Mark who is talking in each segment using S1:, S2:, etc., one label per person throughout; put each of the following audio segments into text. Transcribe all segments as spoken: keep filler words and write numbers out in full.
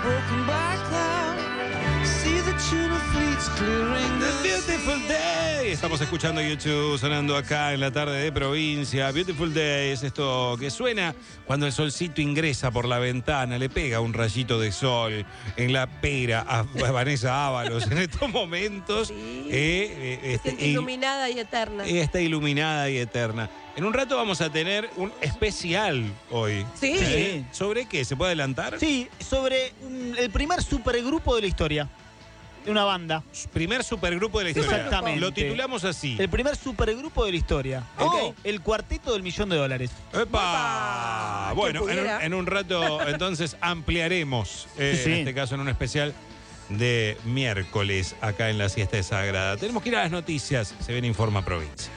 S1: broken by cloud. See the tuna fleets clearing the
S2: Beautiful Day. Estamos escuchando YouTube sonando acá en la tarde de provincia. Beautiful Day es esto que suena cuando el solcito ingresa por la ventana, le pega un rayito de sol en la pera a Vanessa Ábalos en estos momentos.
S3: Sí.
S2: Eh, eh,
S3: Se siente iluminada y eterna.
S2: eh, está iluminada y eterna. En un rato vamos a tener un especial hoy.
S3: Sí.
S2: ¿Eh? ¿Sobre qué? ¿Se puede adelantar?
S4: Sí, sobre un- el primer supergrupo de la historia. De una banda.
S2: Primer supergrupo de la historia.
S4: Exactamente.
S2: Lo titulamos así.
S4: El primer supergrupo de la historia.
S2: Oh.
S4: ¿Ok? El cuarteto del millón de dólares.
S2: ¡Epa!
S3: ¡Epa!
S2: Bueno,
S3: ¿Quién
S2: en un,
S3: pudiera?
S2: en un rato entonces ampliaremos, eh,
S4: Sí, sí.
S2: en este caso en un especial de miércoles acá en la Siesta de Sagrada. Tenemos que ir a las noticias, se viene Informa Provincia.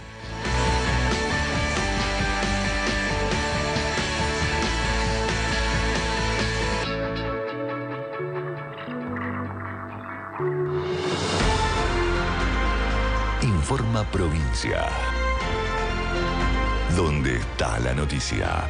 S5: Informa Provincia. ¿Dónde está la noticia?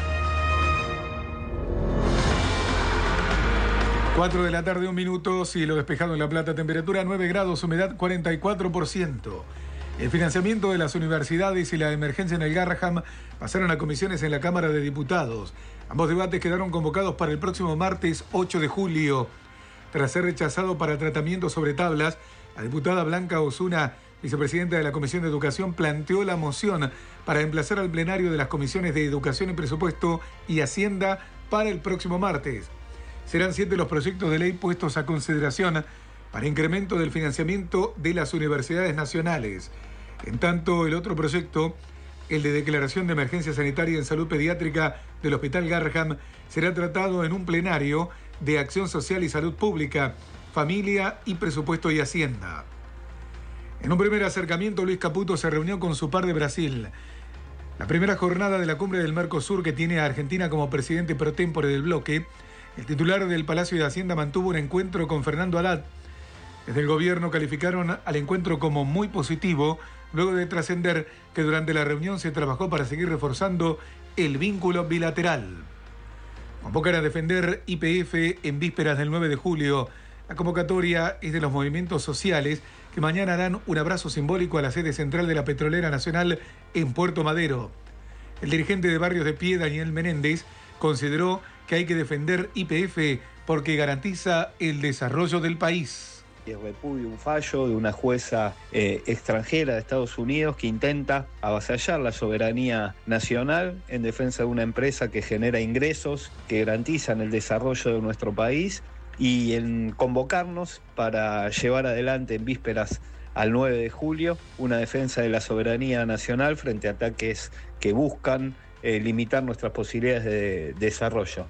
S6: cuatro de la tarde, un minuto, cielo despejado en La Plata, temperatura nueve grados, humedad cuarenta y cuatro por ciento. El financiamiento de las universidades y la emergencia en el Garraham pasaron a comisiones en la Cámara de Diputados. Ambos debates quedaron convocados para el próximo martes ocho de julio. Tras ser rechazado para tratamiento sobre tablas, la diputada Blanca Osuna, vicepresidenta de la Comisión de Educación, planteó la moción para emplazar al plenario de las comisiones de Educación y Presupuesto y Hacienda para el próximo martes. Serán siete los proyectos de ley puestos a consideración para incremento del financiamiento de las universidades nacionales. En tanto, el otro proyecto, el de declaración de emergencia sanitaria en salud pediátrica del Hospital Garraham, será tratado en un plenario de Acción Social y Salud Pública, Familia y Presupuesto y Hacienda. En un primer acercamiento, Luis Caputo se reunió con su par de Brasil. La primera jornada de la cumbre del Mercosur, que tiene a Argentina como presidente pro tempore del bloque, el titular del Palacio de Hacienda mantuvo un encuentro con Fernando Haddad. Desde el gobierno calificaron al encuentro como muy positivo, luego de trascender que durante la reunión se trabajó para seguir reforzando el vínculo bilateral. Convocan a defender Y P F en vísperas del nueve de julio. La convocatoria es de los movimientos sociales que mañana harán un abrazo simbólico a la sede central de la Petrolera Nacional en Puerto Madero. El dirigente de Barrios de Pie, Daniel Menéndez, consideró que hay que defender Y P F porque garantiza el desarrollo del país.
S7: Repudio un fallo de una jueza eh, extranjera de Estados Unidos que intenta avasallar la soberanía nacional en defensa de una empresa que genera ingresos que garantizan el desarrollo de nuestro país, y en convocarnos para llevar adelante en vísperas al nueve de julio una defensa de la soberanía nacional frente a ataques que buscan eh, limitar nuestras posibilidades de desarrollo.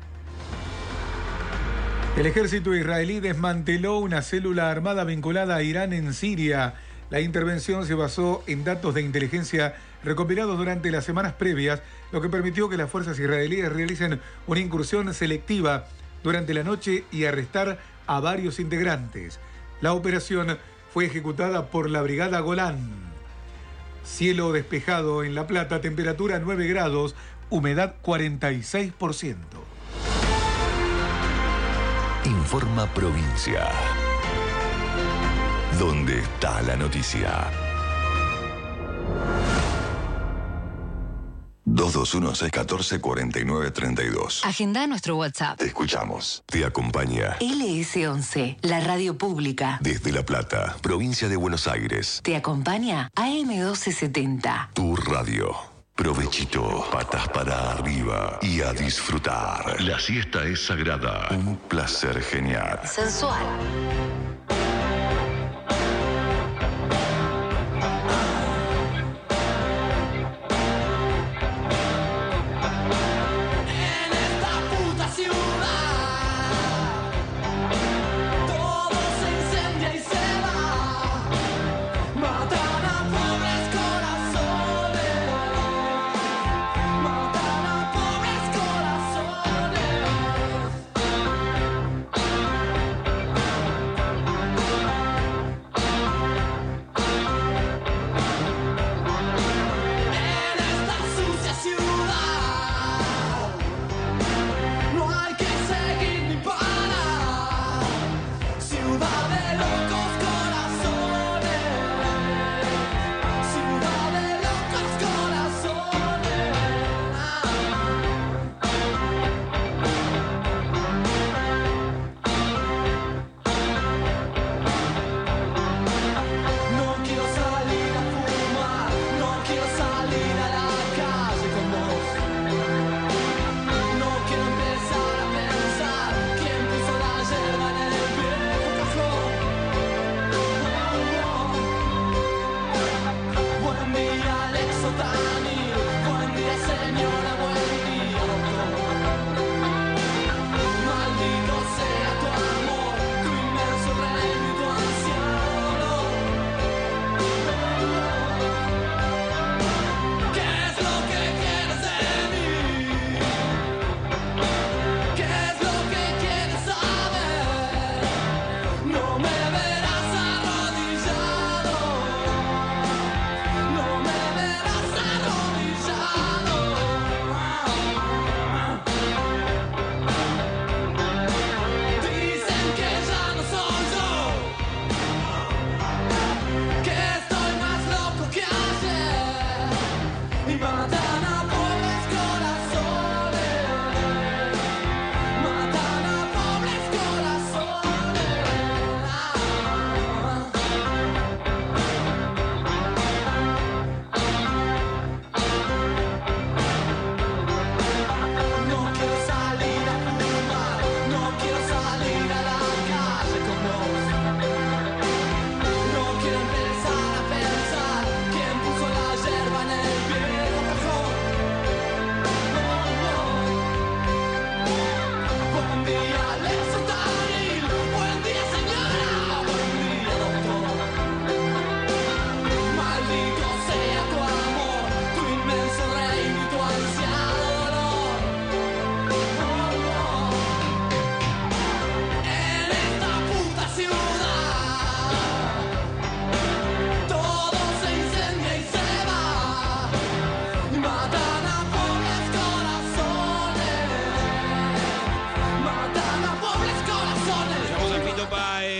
S6: El ejército israelí desmanteló una célula armada vinculada a Irán en Siria. La intervención se basó en datos de inteligencia recopilados durante las semanas previas, lo que permitió que las fuerzas israelíes realicen una incursión selectiva durante la noche y arrestar a varios integrantes. La operación fue ejecutada por la Brigada Golán. Cielo despejado en La Plata, temperatura nueve grados, humedad cuarenta y seis por ciento.
S5: Informa Provincia. ¿Dónde está la noticia? dos dos uno, seis uno cuatro, cuatro nueve tres dos.
S8: Agenda nuestro WhatsApp.
S5: Te escuchamos. Te acompaña
S8: L S once, la radio pública.
S5: desde La Plata, provincia de Buenos Aires.
S8: Te acompaña A M doce setenta.
S5: Tu radio. Provechito, patas para arriba y a disfrutar. La siesta es sagrada. Un placer genial.
S8: Sensual.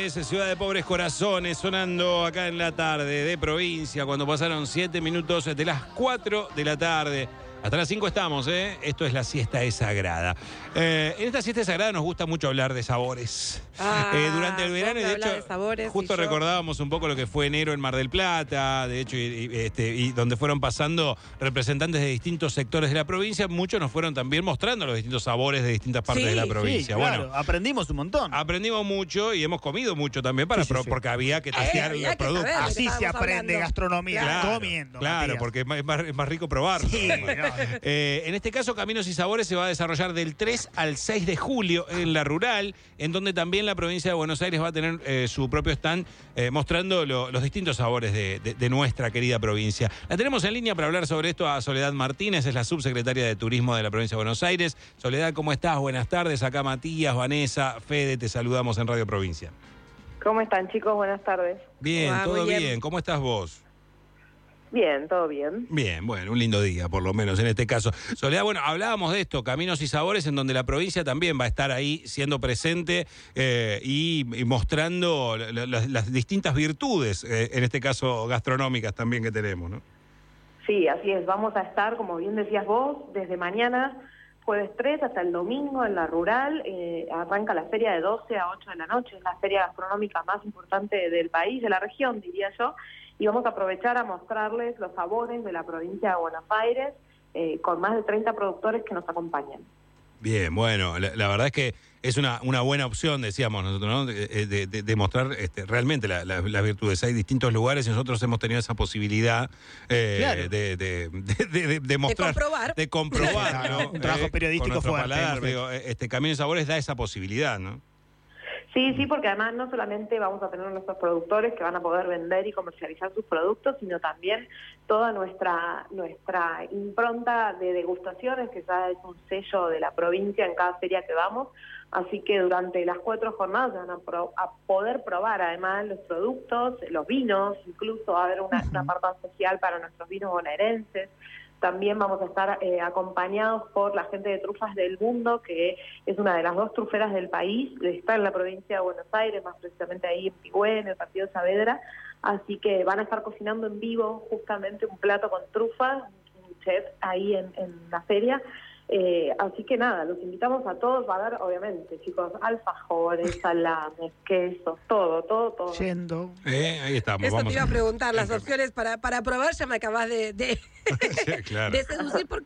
S2: Viernes, Ciudad de Pobres Corazones, sonando acá en la tarde de provincia, cuando pasaron siete minutos de las cuatro de la tarde. Hasta las cinco estamos, ¿eh? Esto es la siesta es sagrada. Eh, en esta siesta es sagrada nos gusta mucho hablar de sabores.
S3: Ah,
S2: eh, durante el verano, y de hecho,
S3: de sabores,
S2: justo
S3: y yo...
S2: recordábamos un poco lo que fue enero en Mar del Plata, de hecho, y, y, este, y donde fueron pasando representantes de distintos sectores de la provincia. Muchos nos fueron también mostrando los distintos sabores de distintas partes
S3: Sí,
S2: de la provincia.
S4: Sí, claro,
S2: Bueno,
S4: aprendimos un montón.
S2: aprendimos mucho y hemos comido mucho también para
S4: Sí, sí,
S2: pro-
S4: sí.
S2: porque había que testear
S3: había
S2: los
S3: que
S2: productos.
S3: saber.
S4: Así se
S3: estábamos
S4: aprende
S3: hablando.
S4: gastronomía,
S2: Claro,
S4: comiendo.
S2: claro,
S4: Matías.
S2: porque es más, es más- es más rico probarlo.
S4: Sí, no.
S2: Eh, en este caso, Caminos y Sabores se va a desarrollar del tres al seis de julio en la rural, en donde también la provincia de Buenos Aires va a tener eh, su propio stand eh, mostrando lo- los distintos sabores de, de- de nuestra querida provincia. La tenemos en línea para hablar sobre esto a Soledad Martínez, es la subsecretaria de Turismo de la provincia de Buenos Aires. Soledad, ¿cómo estás? Buenas tardes. Acá Matías, Vanessa, Fede, te saludamos en Radio Provincia.
S9: ¿Cómo están, chicos? Buenas tardes.
S2: Bien,
S3: Ah,
S2: todo
S3: muy
S2: bien.
S3: bien.
S2: ¿Cómo estás vos?
S9: Bien, todo bien.
S2: Bien, bueno, un lindo día, por lo menos en este caso. Soledad, bueno, hablábamos de esto, Caminos y Sabores, en donde la provincia también va a estar ahí siendo presente eh, y, y mostrando la- la- las distintas virtudes, eh, en este caso gastronómicas también que tenemos, ¿no?
S9: Sí, así es. Vamos a estar, como bien decías vos, desde mañana, jueves tres, hasta el domingo en la rural. Eh, arranca la feria de doce a ocho de la noche. Es la feria gastronómica más importante del país, de la región, diría yo. Y vamos a aprovechar a mostrarles los sabores de la provincia de Buenos Aires, eh, con más de treinta productores que nos acompañan.
S2: Bien, bueno, la, la verdad es que es una, una buena opción, decíamos nosotros, ¿no? De, de- de- de mostrar este, realmente la- la- las virtudes. Hay distintos lugares y nosotros hemos tenido esa posibilidad eh,
S4: Claro.
S2: de, de, de- de- de mostrar.
S3: comprobar.
S2: De comprobar, ¿no?
S4: Un trabajo periodístico
S2: con nuestro
S4: fuerte,
S2: paladar,
S4: hemos
S2: digo, este Caminos y Sabores da esa posibilidad, ¿no?
S9: Sí, sí, porque además no solamente vamos a tener nuestros productores que van a poder vender y comercializar sus productos, sino también toda nuestra nuestra impronta de degustaciones, que ya es un sello de la provincia en cada feria que vamos. Así que durante las cuatro jornadas van a, pro- a poder probar además los productos, los vinos, incluso va a haber una, una parte especial para nuestros vinos bonaerenses. También vamos a estar eh, acompañados por la gente de Trufas del Mundo, que es una de las dos truferas del país, está en la provincia de Buenos Aires, más precisamente ahí en Pigüé, en el partido de Saavedra. Así que van a estar cocinando en vivo justamente un plato con trufas, un chef ahí en, en la feria. Eh, así que nada, los invitamos a todos. Va a haber, obviamente, chicos, alfajores, salames, quesos, todo, todo, todo.
S4: Yendo.
S2: Eh, ahí estamos.
S3: Eso
S2: vamos
S3: te iba a preguntar, las opciones para, para probar ya me acabas de, de,
S2: Sí, claro.
S3: de seducir por...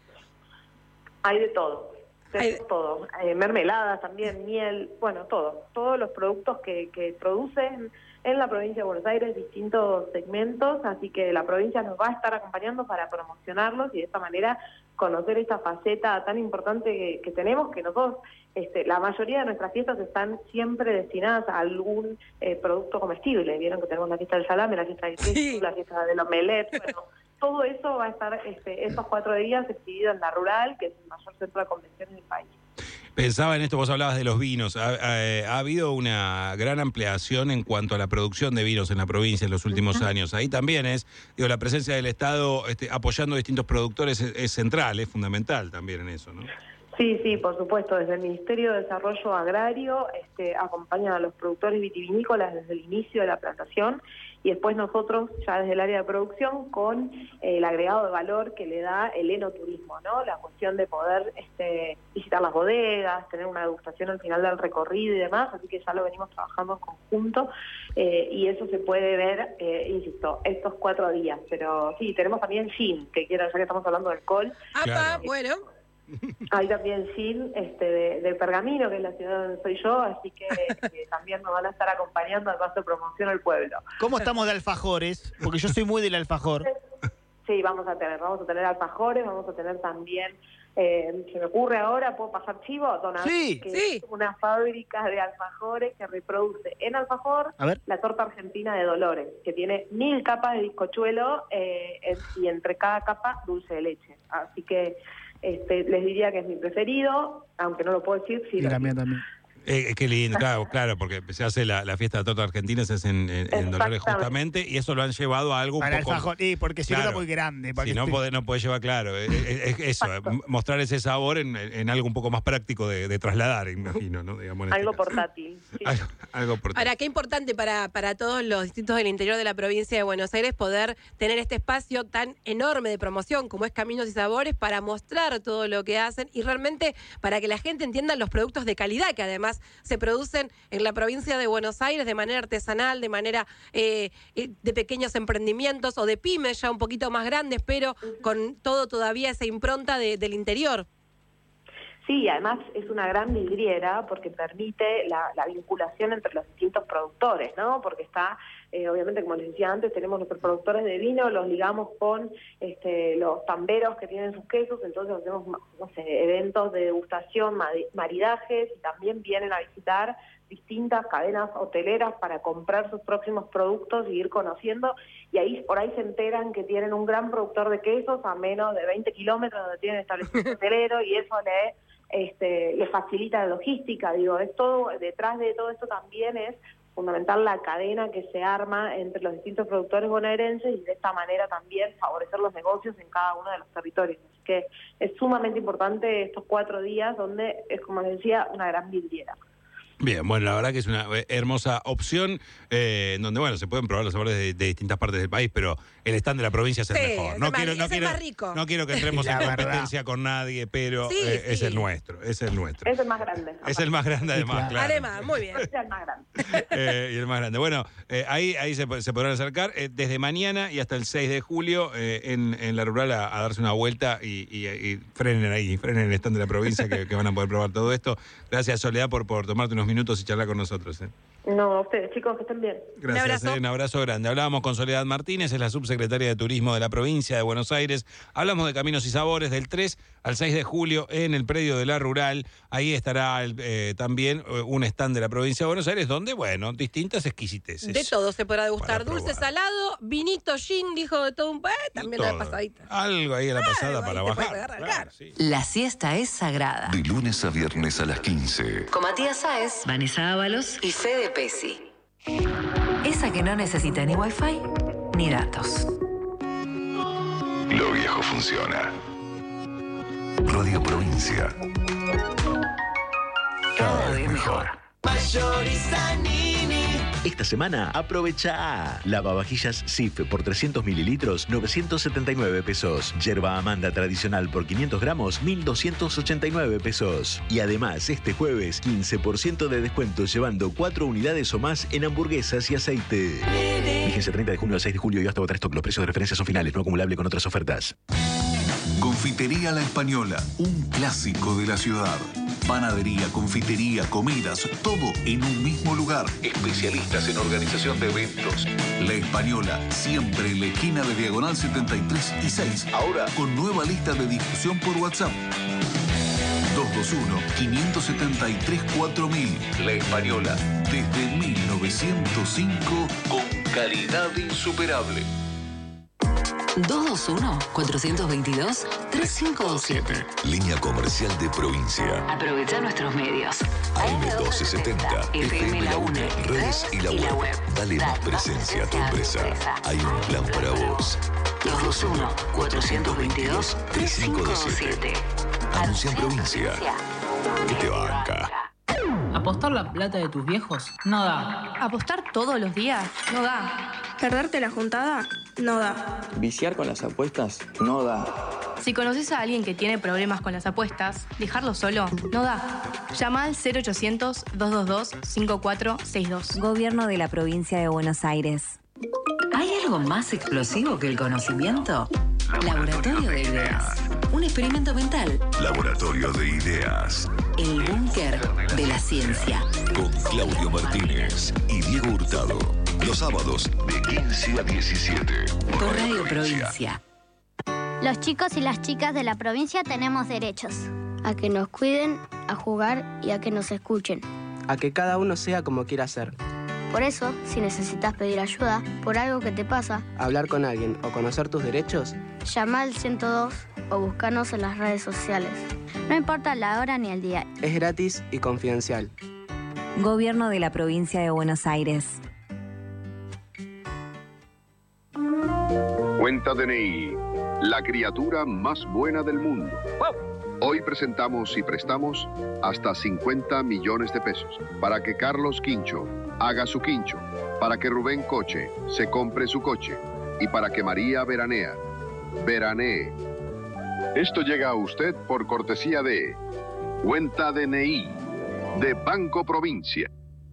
S9: Hay de todo, de
S3: Hay de-
S9: todo. Eh, mermeladas también, miel, bueno, todo. Todos los productos que, que producen en la provincia de Buenos Aires, distintos segmentos, así que la provincia nos va a estar acompañando para promocionarlos y de esta manera conocer esta faceta tan importante que, que tenemos, que nosotros, este, la mayoría de nuestras fiestas están siempre destinadas a algún eh, producto comestible. Vieron que tenemos la fiesta del salame, la fiesta del queso,
S3: Sí.
S9: la fiesta del omelette, bueno, todo eso va a estar este, estos cuatro días exhibido en la rural, que es el mayor centro de convenciones del país.
S2: Pensaba en esto, vos hablabas de los vinos. Ha, ha- ha habido una gran ampliación en cuanto a la producción de vinos en la provincia en los últimos años. Ahí también es, digo, la presencia del Estado este, apoyando a distintos productores es, es central, es fundamental también en eso, ¿no?
S9: Sí, sí, por supuesto. Desde el Ministerio de Desarrollo Agrario este, acompañan a los productores vitivinícolas desde el inicio de la plantación y después nosotros, ya desde el área de producción, con eh, el agregado de valor que le da el enoturismo, ¿no? La cuestión de poder este, visitar las bodegas, tener una degustación al final del recorrido y demás, así que ya lo venimos trabajando en conjunto eh, y eso se puede ver, eh, insisto, estos cuatro días. Pero sí, tenemos también gin, que quiero, ya que estamos hablando de alcohol,
S3: Apa,
S2: Claro.
S3: bueno.
S9: hay también gin este, de, de Pergamino, que es la ciudad donde soy yo, así que, que también nos van a estar acompañando al paso de promoción al pueblo.
S4: ¿Cómo estamos de alfajores? Porque yo soy muy del alfajor.
S9: Sí, vamos a tener, vamos a tener alfajores, vamos a tener también, eh, se me ocurre ahora, ¿puedo pasar chivo? Dona,
S4: Sí,
S9: que
S3: sí.
S9: es una fábrica de alfajores que reproduce en alfajor
S4: A ver.
S9: la torta argentina de Dolores, que tiene mil capas de bizcochuelo eh, en- y entre cada capa dulce de leche. Así que este, les diría que es mi preferido, aunque no lo puedo decir. Sí,
S4: Y
S9: lo
S4: la mía
S9: digo.
S4: también.
S2: Eh, qué lindo, claro, claro, porque se hace la, la fiesta de la torta argentina, se hace en, en, en Dolores justamente, y eso lo han llevado a algo un
S4: Para
S2: poco...
S4: el fajón, sí, porque si no
S2: claro,
S4: era muy grande.
S2: Si no podés, no podés llevar, claro, es, es- es eso, mostrar ese sabor en, en algo un poco más práctico de, de trasladar, imagino, ¿no? Digamos, en este
S9: Algo
S2: caso.
S9: portátil. sí.
S2: Algo, algo portátil.
S3: Ahora, qué importante para, para todos los distritos del interior de la provincia de Buenos Aires poder tener este espacio tan enorme de promoción como es Caminos y Sabores para mostrar todo lo que hacen y realmente para que la gente entienda los productos de calidad que además se producen en la provincia de Buenos Aires de manera artesanal, de manera eh, eh, de pequeños emprendimientos o de pymes ya un poquito más grandes, pero con todo todavía esa impronta de- del interior.
S9: Sí, además es una gran vidriera porque permite la, la vinculación entre los distintos productores, ¿no? Porque está, eh, obviamente, como les decía antes, tenemos nuestros productores de vino, los ligamos con este, los tamberos que tienen sus quesos, entonces hacemos, no sé, eventos de degustación, mari- maridajes, y también vienen a visitar distintas cadenas hoteleras para comprar sus próximos productos y ir conociendo, y ahí por ahí se enteran que tienen un gran productor de quesos a menos de veinte kilómetros donde tienen establecimiento hotelero, y eso le Este, le facilita la logística, digo, es todo, detrás de todo esto también es fundamental la cadena que se arma entre los distintos productores bonaerenses y de esta manera también favorecer los negocios en cada uno de los territorios. Así que es sumamente importante estos cuatro días donde es, como les decía, una gran vidriera.
S2: Bien, bueno, la verdad que es una eh, hermosa opción, eh, en donde, bueno, se pueden probar los sabores de, de distintas partes del país, pero el stand de la provincia es el
S3: Sí,
S2: mejor.
S3: es el
S2: No
S3: más-
S2: quiero, no
S3: es el
S2: quiero,
S3: más rico.
S2: no quiero que entremos en
S4: La verdad.
S2: competencia con nadie, pero
S3: Sí,
S2: eh, es
S3: sí.
S2: el nuestro, es el nuestro.
S9: Es el más grande.
S2: Es el más grande además, claro.
S3: Además, muy bien.
S9: Es el más grande.
S2: Eh, y el más grande. Bueno, eh, ahí, ahí se, se podrán acercar eh, desde mañana y hasta el seis de julio eh, en, en la rural a, a darse una vuelta y, y- y frenen ahí, frenen el stand de la provincia que, que van a poder probar todo esto. Gracias, Soledad, por, por tomarte unos minutos y charlar con nosotros. eh.
S9: No, a ustedes, chicos, que estén bien.
S2: Gracias,
S3: Un abrazo.
S2: eh, un abrazo grande. Hablábamos con Soledad Martínez, es la subsecretaria de Turismo de la provincia de Buenos Aires. Hablamos de Caminos y Sabores del tres al seis de julio en el predio de la Rural. Ahí estará el, eh, también eh, un stand de la provincia de Buenos Aires donde, bueno, distintas exquisiteces.
S3: De todo se podrá degustar.
S2: Para
S3: Dulce,
S2: probar.
S3: salado, vinito, gin, dijo de todo un... Eh, también la
S2: Todo.
S3: pasadita.
S2: Algo ahí a la pasada
S3: Algo ahí
S2: para
S3: te
S2: bajar.
S3: puedes agarrar,
S2: Claro,
S3: claro.
S2: sí.
S8: La siesta es sagrada.
S5: De lunes a viernes a las quince.
S8: Con Matías Sáez, Vanessa Ábalos y Fede Pesi. Esa que no necesita ni wifi ni datos.
S5: Lo viejo funciona. Radio Provincia.
S8: Cada vez mejor.
S10: Esta semana aprovecha lavavajillas Sif por trescientos mililitros, novecientos setenta y nueve pesos. Yerba Amanda tradicional por quinientos gramos, mil doscientos ochenta y nueve pesos. Y además, este jueves, quince por ciento de descuento llevando cuatro unidades o más en hamburguesas y aceite. Vigencia treinta de junio al seis de julio y hasta agotar stock. Los precios de referencia son finales, no acumulable con otras ofertas.
S5: Confitería La Española, un clásico de la ciudad. Panadería, confitería, comidas, todo en un mismo lugar. Especialistas en organización de eventos. La Española, siempre en la esquina de Diagonal setenta y tres y seis. Ahora con nueva lista de difusión por WhatsApp. dos dos uno, cinco siete tres, cuatro mil. La Española, desde mil novecientos cinco, con calidad insuperable.
S8: dos dos uno, cuatro dos dos, tres cinco dos siete.
S5: Línea comercial de provincia.
S8: Aprovecha nuestros medios.
S5: A M doce setenta, F M La UNE, redes y la web. Dale más presencia a tu empresa. Hay un plan para vos.
S8: dos dos uno, cuatro dos dos, tres cinco dos siete.
S5: Anuncia en provincia. Que te banca.
S11: ¿Apostar la plata de tus viejos? No da.
S12: ¿Apostar todos los días? No da. ¿Perderte la juntada? No da.
S13: Viciar con las apuestas no da.
S12: Si conoces a alguien que tiene problemas con las apuestas, dejarlo solo no da. Llama al cero ochocientos, dos dos dos, cinco cuatro seis dos.
S14: Gobierno de la provincia de Buenos Aires.
S8: ¿Hay algo más explosivo que el conocimiento? Laboratorio de Ideas. Un experimento mental.
S5: Laboratorio de Ideas.
S8: El búnker de la ciencia.
S5: Con Claudio Martínez y Diego Hurtado. Los sábados de quince a diecisiete.
S8: Por Radio Provincia.
S15: Los chicos y las chicas de la provincia tenemos derechos. A que nos cuiden, a jugar y a que nos escuchen.
S16: A que cada uno sea como quiera ser.
S15: Por eso, si necesitas pedir ayuda por algo que te pasa,
S16: Hablar con alguien o conocer tus derechos,
S15: llama al ciento dos o búscanos en las redes sociales. No importa la hora ni el día.
S16: es gratis y confidencial.
S14: Gobierno de la Provincia de Buenos Aires.
S17: Cuenta D N I, la criatura más buena del mundo. Hoy presentamos y prestamos hasta cincuenta millones de pesos para que Carlos Quincho haga su quincho, para que Rubén Coche se compre su coche y para que María Veranea veranee. Esto llega a usted por cortesía de Cuenta D N I de Banco Provincia.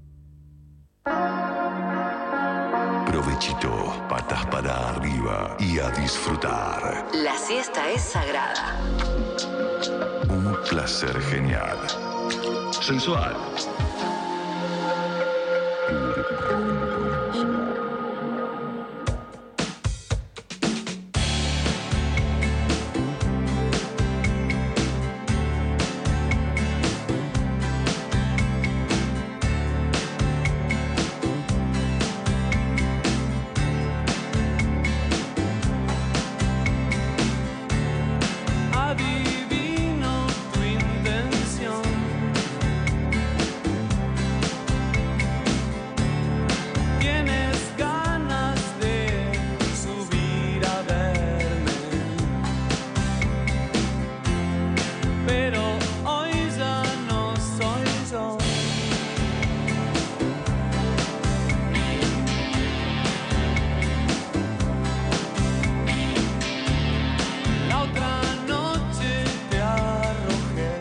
S5: Provechito, patas para arriba y a disfrutar.
S8: La siesta es sagrada.
S5: Un placer genial. Sensual.
S1: Adivino tu intención. Tienes ganas de subir a verme, pero hoy ya no soy yo. La otra noche te arrojé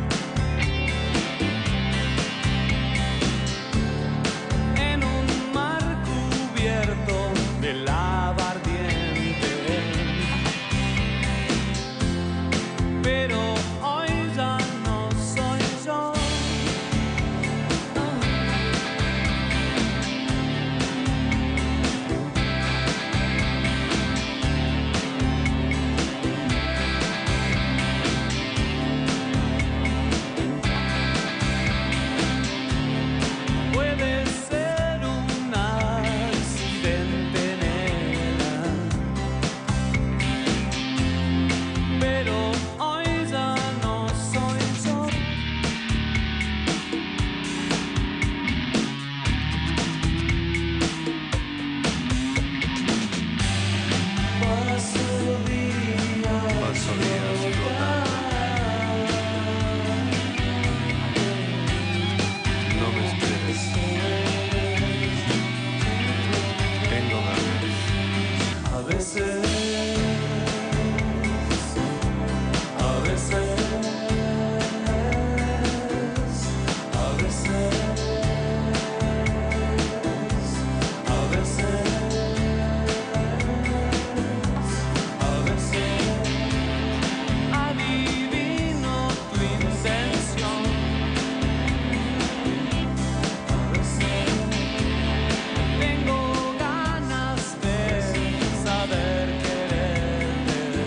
S1: en un mar cubierto de lava ardiente, pero hoy ya no soy yo. Puede ser un accidente, nena, pero hoy ya no soy yo. Paso días
S2: No me esperes. Tengo ganas.
S1: A veces, a veces, a veces, a veces, a veces, adivino tu intención. A veces tengo ganas de saber quererte,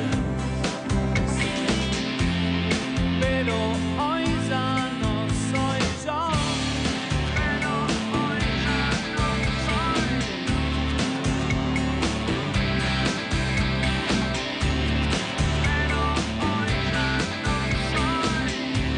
S1: pero hoy ya no soy yo. Pero hoy ya no soy yo. Pero hoy ya no soy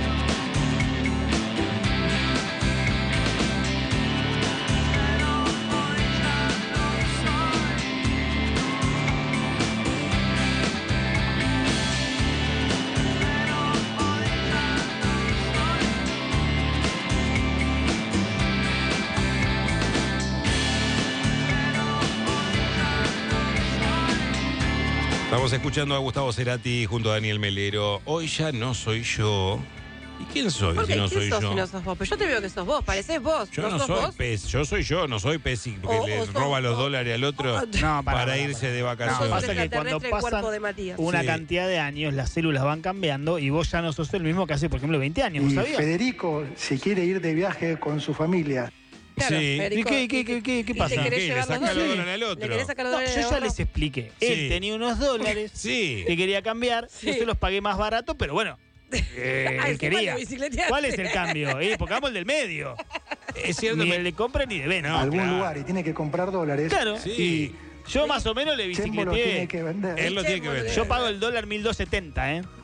S2: Estamos escuchando a Gustavo Cerati junto a Daniel Melero. Hoy ya no soy yo. ¿Y quién soy
S3: ¿Por
S2: si
S3: qué?
S2: no
S3: ¿Quién
S2: soy
S3: sos
S2: yo?
S3: si no sos vos? Pero yo te veo que sos vos, parecés vos.
S2: Yo
S3: ¿No
S2: no
S3: sos
S2: soy
S3: vos?
S2: pez, yo soy yo, no soy pez que
S3: O-
S2: le
S3: o sos-
S2: roba los
S3: o-
S2: dólares al otro
S4: No,
S2: para,
S4: para, para,
S2: irse de
S4: No,
S2: vacaciones.
S4: pasa que cuando
S3: extraterrestre el
S4: pasan
S3: cuerpo de Matías.
S4: una
S2: Sí.
S4: cantidad de años, las células van cambiando y vos ya no sos el mismo que hace, por ejemplo, veinte años, ¿no
S18: Y
S4: sabías?
S18: Federico se quiere ir de viaje con su familia.
S3: Claro,
S2: Sí.
S3: Federico,
S4: ¿Y qué, qué, qué, qué, qué
S3: y te
S4: pasa?
S3: querés
S2: ¿Qué?
S3: llevar
S2: ¿Le
S3: los
S2: saca los
S3: dólares?
S2: dólares al otro?
S3: ¿Le querés sacar los
S4: No,
S3: dólares
S4: yo
S3: de
S4: ya
S3: ahorro?
S4: les expliqué.
S2: Sí.
S4: Él tenía unos dólares
S2: Sí.
S4: que quería cambiar,
S3: Sí.
S4: yo se los pagué más barato, pero bueno, eh,
S3: Ay,
S4: él
S3: qué mal
S4: quería.
S3: lo bicicleteaste.
S4: ¿Cuál es el cambio? Eh, porque vamos el del medio.
S2: Es cierto,
S4: Ni
S2: me-
S4: el de compra ni de venta.
S2: No,
S18: algún
S2: claro.
S18: lugar y tiene que comprar dólares.
S4: Claro.
S2: Sí.
S4: Yo más o menos le
S18: Chembo lo tiene
S4: bicicleteé.
S18: que vender.
S2: Él lo tiene que ver.
S4: Yo pago el dólar mil doscientos setenta, ¿eh?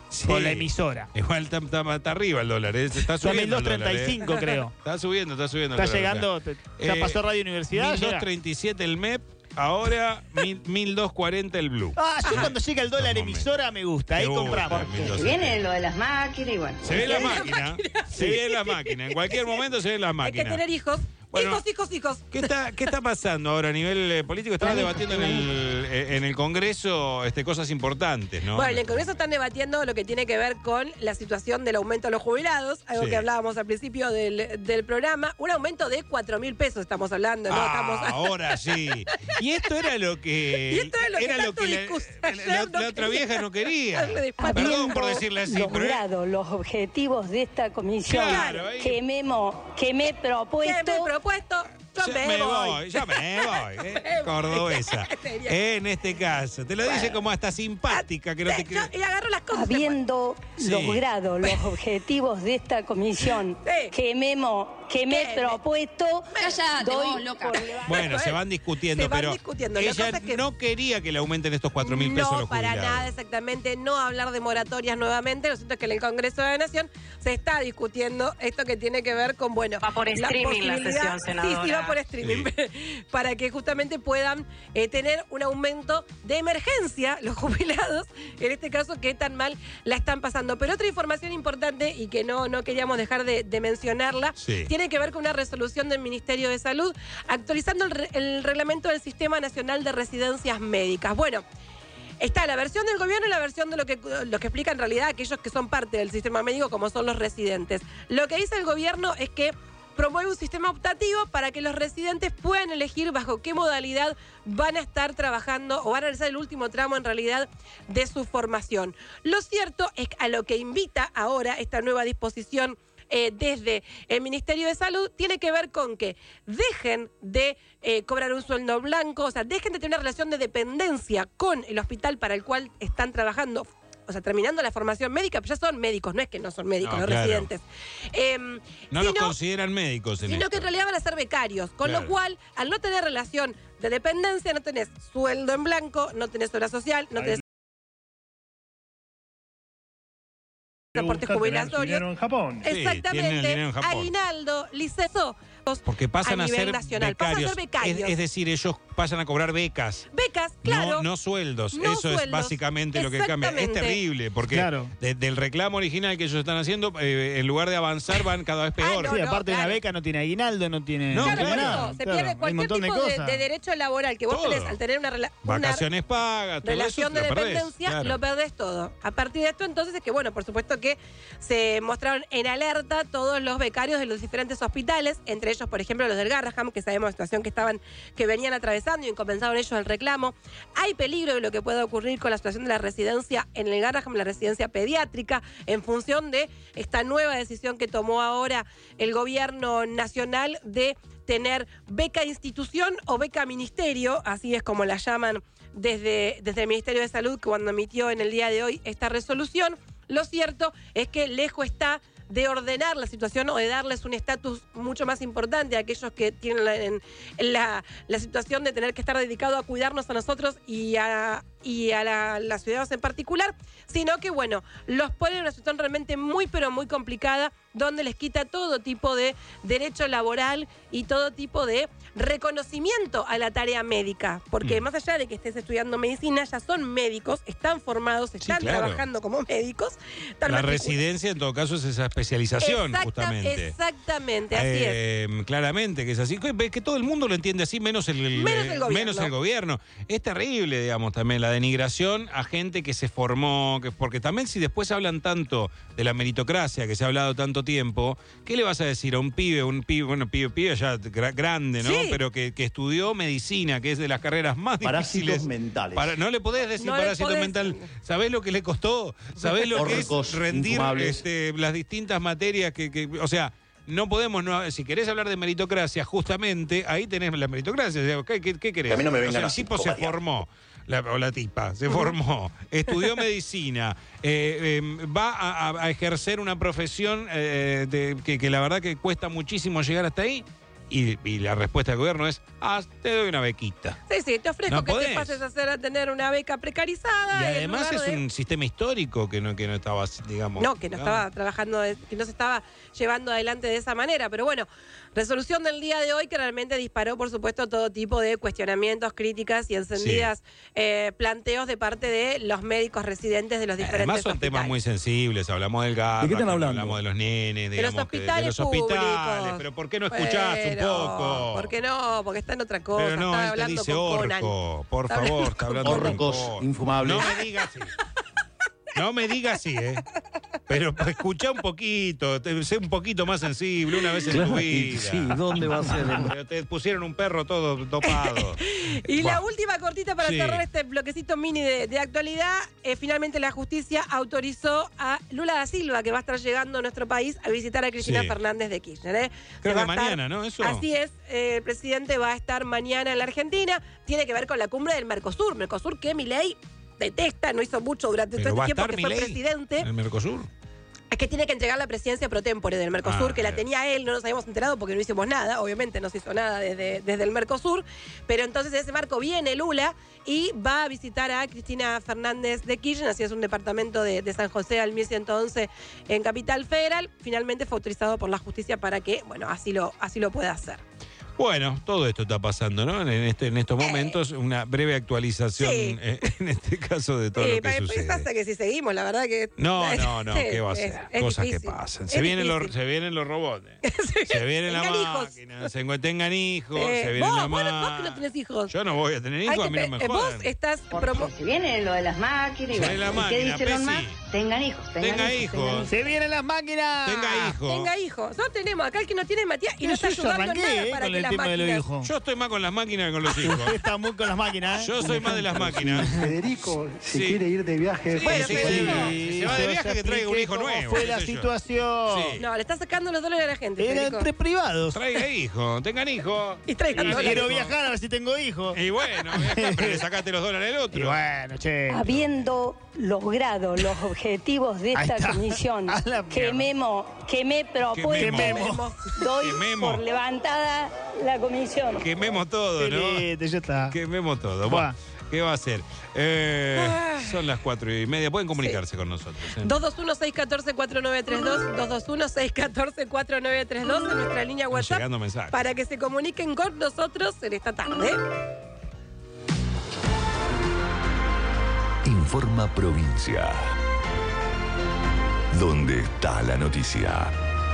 S2: Sí.
S4: Por la emisora.
S2: Igual está, está- está arriba el dólar, ¿eh? Está subiendo el dólar,
S4: mil doscientos treinta y cinco,
S2: ¿eh?
S4: creo.
S2: Está subiendo, está subiendo. el
S4: Está
S2: dólar
S4: llegando,
S2: acá.
S4: te- ya
S2: Eh,
S4: pasó Radio Universidad.
S2: mil
S4: llega.
S2: doscientos treinta y siete el M E P, ahora mil doscientos cuarenta el Blue.
S4: Ah, yo cuando llega el dólar
S2: Dos
S4: emisora me gusta, ahí
S2: Te gusta,
S4: compramos.
S2: mil doscientos.
S19: Viene lo de las máquinas y bueno.
S2: Se ve la máquina, se ve la máquina. En cualquier momento se ve la
S3: Hay que
S2: máquina.
S3: tener hijos.
S2: Bueno,
S3: hijos, hijos, hijos.
S2: ¿Qué está, ¿Qué está pasando ahora a nivel eh, político? Estamos debatiendo en el, eh, en el Congreso este, cosas importantes, ¿no?
S3: Bueno, en el Congreso están debatiendo lo que tiene que ver con la situación del aumento a los jubilados, algo
S2: Sí.
S3: que hablábamos al principio del, del programa. Un aumento de cuatro mil pesos estamos hablando, ¿no?
S2: Ah,
S3: Estamos...
S2: ahora sí. Y esto era lo que.
S3: Y esto era lo que tanto
S2: la,
S3: discus-
S2: la-
S3: ayer
S2: la-
S3: no
S2: la otra
S3: quería.
S2: vieja no quería.
S3: Darle de espalda.
S2: Perdón por decirle así, pero.
S19: logrado los objetivos de esta comisión
S2: Claro, ahí-
S19: que, me, mo- que me he
S3: ¿Qué
S19: propuesto.
S3: me he propuesto? Yo
S2: Ya
S3: me,
S2: me
S3: voy.
S2: voy, ya me voy, eh, cordobesa.
S3: Sería.
S2: En este caso, te lo dice como hasta simpática, que no te
S3: Yo- y agarro las cosas.
S19: Habiendo
S2: Sí.
S19: logrado los objetivos de esta comisión
S3: Sí.
S19: que me, mo- que me he
S3: ¿Qué?
S19: propuesto,
S12: Cállate,
S19: doy
S12: vos, loca.
S19: por levantado.
S2: Bueno, se van discutiendo,
S3: Se van
S2: pero
S3: discutiendo. La
S2: ella
S3: cosa es que-
S2: no quería que le aumenten estos cuatro mil pesos a
S3: No,
S2: los
S3: para
S2: jubilados.
S3: nada, exactamente. No hablar de moratorias nuevamente. Lo cierto es que en el Congreso de la Nación se está discutiendo esto que tiene que ver con, bueno...
S19: Va por streaming la
S3: posibilidad-
S19: sesión, senadora.
S3: Sí, sí, va por streaming. Para que justamente puedan eh, tener un aumento de emergencia los jubilados, en este caso que tan mal la están pasando. Pero otra información importante y que no, no queríamos dejar de, de mencionarla,
S2: Sí.
S3: tiene que ver con una resolución del Ministerio de Salud actualizando el, re- el reglamento del Sistema Nacional de Residencias Médicas. Bueno, está la versión del gobierno y la versión de lo que, lo que explica en realidad aquellos que son parte del sistema médico, como son los residentes. Lo que dice el gobierno es que promueve un sistema optativo para que los residentes puedan elegir bajo qué modalidad van a estar trabajando o van a realizar el último tramo en realidad de su formación. Lo cierto es que a lo que invita ahora esta nueva disposición eh, desde el Ministerio de Salud tiene que ver con que dejen de eh, cobrar un sueldo blanco, o sea, dejen de tener una relación de dependencia con el hospital para el cual están trabajando. O sea, terminando la formación médica, pero ya son médicos, no es que no son médicos,
S2: No,
S3: los
S2: claro.
S3: residentes. Eh,
S2: No
S3: sino,
S2: los consideran médicos en
S3: sino
S2: esto.
S3: que en realidad van a ser becarios, con
S2: Claro.
S3: lo cual, al no tener relación de dependencia, no tenés sueldo en blanco, no tenés hora social, no tenés aportes jubilatorios.
S18: en Japón.
S2: Sí, tienen el
S3: Exactamente,
S2: dinero en Japón.
S3: aguinaldo, liceso,
S2: Porque pasan
S3: a
S2: a,
S3: nivel
S2: ser
S3: nacional,
S2: becarios.
S3: pasan a ser becarios.
S2: Es, es decir, ellos pasan a cobrar becas.
S3: becas, claro.
S2: No, no sueldos.
S3: No
S2: Eso es
S3: sueldos.
S2: básicamente lo que cambia. Es
S3: Exactamente.
S2: terrible, porque
S4: Claro.
S2: desde el reclamo original que ellos están haciendo, eh, en lugar de avanzar, van cada vez peor.
S3: Ah, no,
S4: Sí, aparte de una
S3: claro.
S4: beca no tiene aguinaldo, no tiene,
S2: No,
S4: no
S3: Claro,
S4: tiene
S3: por
S4: nada.
S3: eso, se
S4: Claro,
S3: pierde
S4: hay un
S3: cualquier
S4: montón de
S3: tipo de,
S4: cosas.
S3: de derecho laboral que vos
S2: Todo.
S3: tenés al tener una, rela- una
S2: Vacaciones pagas, todo
S3: relación
S2: eso,
S3: de
S2: lo perdés,
S3: dependencia,
S2: claro.
S3: lo perdés todo. A partir de esto, entonces, es que, bueno, por supuesto que se mostraron en alerta todos los becarios de los diferentes hospitales, entre ellos, por ejemplo, los del Garraham, que sabemos la situación que estaban, que venían atravesando y comenzaron ellos el reclamo. Hay peligro de lo que pueda ocurrir con la situación de la residencia en el Garraham, la residencia pediátrica, en función de esta nueva decisión que tomó ahora el gobierno nacional de tener beca institución o beca ministerio, así es como la llaman desde, desde el Ministerio de Salud, cuando emitió en el día de hoy esta resolución. Lo cierto es que lejos está de ordenar la situación o de darles un estatus mucho más importante a aquellos que tienen la, en, en la, la situación de tener que estar dedicado a cuidarnos a nosotros y a, y a la, las ciudadanos en particular, sino que, bueno, los pone en una situación realmente muy, pero muy complicada, donde les quita todo tipo de derecho laboral y todo tipo de reconocimiento a la tarea médica, porque
S2: Mm.
S3: más allá de que estés estudiando medicina, ya son médicos, están formados, están
S2: claro.
S3: trabajando como médicos. están
S2: La
S3: matriculados.
S2: residencia, en todo caso, es esa especialización,
S3: Exacta-
S2: justamente.
S3: Exactamente, así es.
S2: Eh, claramente que es así. Que, que todo el mundo lo entiende así, menos el, el-
S3: Menos el gobierno.
S2: menos el gobierno. Es terrible, digamos, también la denigración a gente que se formó, que, porque también si después hablan tanto de la meritocracia, que se ha hablado tanto tiempo, ¿qué le vas a decir a un pibe, un pibe, bueno, pibe, pibe ya gra- grande, ¿no?
S3: Sí.
S2: Pero que, que estudió medicina, que es de las carreras más
S20: Parásitos
S2: difíciles.
S20: mentales.
S2: Para- no le podés decir
S3: No le
S2: parásito
S3: podés-
S2: mental. ¿Sabés lo que le costó? ¿Sabés lo que es
S20: Orcos
S2: rendir
S20: infumables.
S2: este, las distintas materias que, que- o sea, no podemos, no, si querés hablar de meritocracia, justamente, ahí tenés la meritocracia. O sea, ¿qué, qué, qué querés?
S20: Que a mí no me
S2: O
S20: vengan
S2: sea, el
S20: a
S2: tipo se
S20: psicopatear.
S2: formó, la, o la tipa, se formó, estudió medicina, eh, eh, va a, a- a ejercer una profesión eh, de- que, que la verdad que cuesta muchísimo llegar hasta ahí. Y, y la respuesta del gobierno es, ah, te doy una bequita.
S3: Sí, sí, te ofrezco
S2: No
S3: que
S2: podés.
S3: te pases a, hacer, a tener una beca precarizada.
S2: Y
S3: en
S2: además
S3: lugar
S2: es
S3: de-
S2: un sistema histórico que no, que no estaba, digamos...
S3: No, que no estaba trabajando, de- que no se estaba llevando adelante de esa manera. Pero bueno, resolución del día de hoy que realmente disparó, por supuesto, todo tipo de cuestionamientos, críticas y encendidas eh, planteos de parte de los médicos residentes de los diferentes
S2: Además son
S3: hospitales.
S2: temas muy sensibles, hablamos del gas,
S20: ¿De qué están hablando?
S2: hablamos de los nenes,
S3: De
S2: digamos,
S3: los
S2: que- de
S3: hospitales
S2: los hospitales,
S3: públicos.
S2: pero ¿por qué no escuchás un
S3: Pero,
S2: poco?
S3: ¿por qué no? Porque está en otra cosa.
S2: Pero no,
S3: está
S2: él te
S3: hablando
S2: dice
S3: con Conan.
S2: orco, por
S3: Está
S2: favor,
S3: hablando
S2: está
S3: con
S2: hablando
S3: Conan.
S2: con
S20: Orcos
S2: Conan.
S20: infumables.
S2: No me digas así. No me digas así, ¿eh? Pero escuchá un poquito, te- sé un poquito más sensible una vez en
S20: Claro,
S2: tu
S20: y
S2: vida.
S20: sí, ¿dónde va a ser?
S2: Pero te pusieron un perro todo dopado.
S3: Y la
S2: Buah.
S3: última cortita para
S2: Sí.
S3: cerrar este bloquecito mini de, de actualidad, eh, finalmente la justicia autorizó a Lula da Silva, que va a estar llegando a nuestro país, a visitar a Cristina
S2: Sí.
S3: Fernández de Kirchner. ¿eh?
S2: Creo
S3: Se va
S2: que
S3: a estar-
S2: mañana, ¿no? Eso.
S3: Así es, eh, el presidente va a estar mañana en la Argentina, tiene que ver con la cumbre del Mercosur, Mercosur que Milei detesta, no hizo mucho durante
S2: Pero
S3: todo
S2: va a
S3: este tiempo
S2: estar
S3: que fue
S2: Milei
S3: presidente.
S2: en el Mercosur.
S3: Es que tiene que entregar la presidencia pro tempore del Mercosur,
S2: Ah,
S3: que la
S2: bien.
S3: tenía él, no nos habíamos enterado porque no hicimos nada, obviamente no se hizo nada desde, desde el Mercosur, pero entonces en ese marco viene Lula y va a visitar a Cristina Fernández de Kirchner, así es un departamento de, de San José al mil ciento once en Capital Federal, finalmente fue autorizado por la justicia para que, bueno, así lo, así lo pueda hacer.
S2: Bueno, todo esto está pasando, ¿no? En, este, en estos momentos, una breve actualización,
S3: Sí.
S2: eh, en este caso, de todo
S3: Eh,
S2: lo que
S3: pa-
S2: sucede.
S3: pasa que si seguimos, la verdad que...
S2: No, no, no, ¿qué va a
S3: Es-
S2: ser?
S3: es
S2: Cosas
S3: difícil.
S2: que pasan.
S3: Es
S2: Se vienen, los,
S3: difícil.
S2: se vienen los robots. eh. Se vienen las
S3: Tengan hijos.
S2: máquinas, se encuent- tengan hijos,
S3: Eh,
S2: se vienen
S3: vos,
S2: las
S3: vos, no- vos
S2: máquinas.
S3: que no tenés hijos.
S2: Yo no voy a tener hijos,
S3: Hay
S2: a
S3: que
S2: mí no
S3: pe-
S2: me
S3: eh, vos
S2: jodan.
S3: estás promo-
S19: Si viene lo de las máquinas y,
S2: Se
S19: bueno,
S2: viene la
S19: ¿y qué
S2: máquina,
S19: dice Elon
S2: Pesi.
S19: Musk? Tengan hijos, tengan
S2: Tenga
S19: hijos.
S2: hijos.
S19: tengan
S4: ¡Se vienen las máquinas!
S2: Tenga hijos.
S3: Tenga hijos. No tenemos. Acá el que no tiene es Matías y no está
S4: Yo
S3: ayudando en
S4: arranqué
S3: nada
S4: eh,
S3: para
S4: con
S3: que
S4: el
S3: las
S4: tema de los
S3: máquinas...
S4: hijos.
S2: Yo estoy más con las máquinas que con los hijos.
S4: Usted está muy con las máquinas. ¿eh?
S2: Yo soy más de las máquinas.
S18: Federico, si
S2: Sí.
S18: si quiere ir de viaje.
S2: Sí,
S18: con
S2: sí,
S18: su
S2: sí,
S18: familia.
S2: Si se va de viaje, que traiga un hijo
S4: ¿Cómo
S2: nuevo,
S4: fue
S2: qué
S4: la
S2: sé yo.
S4: situación?
S2: Sí.
S3: No, le está sacando los dólares a la gente.
S4: Era
S3: Federico.
S4: entre privados.
S2: Traiga hijos, tengan hijos.
S3: Y traigan
S2: Y
S3: dólares.
S4: Quiero viajar a ver si tengo hijos.
S2: Y bueno, viajá, pero le sacaste los dólares al otro.
S4: Y bueno, che.
S19: Habiendo logrado los objetivos de
S4: Ahí
S19: esta
S4: está.
S19: comisión
S4: A la
S19: que
S4: mierda.
S19: Memo, que me propuesto,
S2: Quememos.
S19: doy
S2: Quememos.
S19: por levantada la comisión.
S2: Quememos todo, ¿no?
S4: Listo, ya está.
S2: Quememos todo.
S4: Buah.
S2: Bueno, ¿qué va a hacer? Eh,
S3: Ah.
S2: son las cuatro y media. Pueden comunicarse con nosotros. ¿eh?
S3: dos dos uno, seis uno cuatro, cuatro nueve tres dos, dos dos uno, seis uno cuatro, cuatro nueve tres dos en nuestra línea
S2: Están
S3: WhatsApp
S2: llegando mensajes.
S3: para que se comuniquen con nosotros en esta tarde.
S5: Informa Provincia. ¿Dónde está la noticia?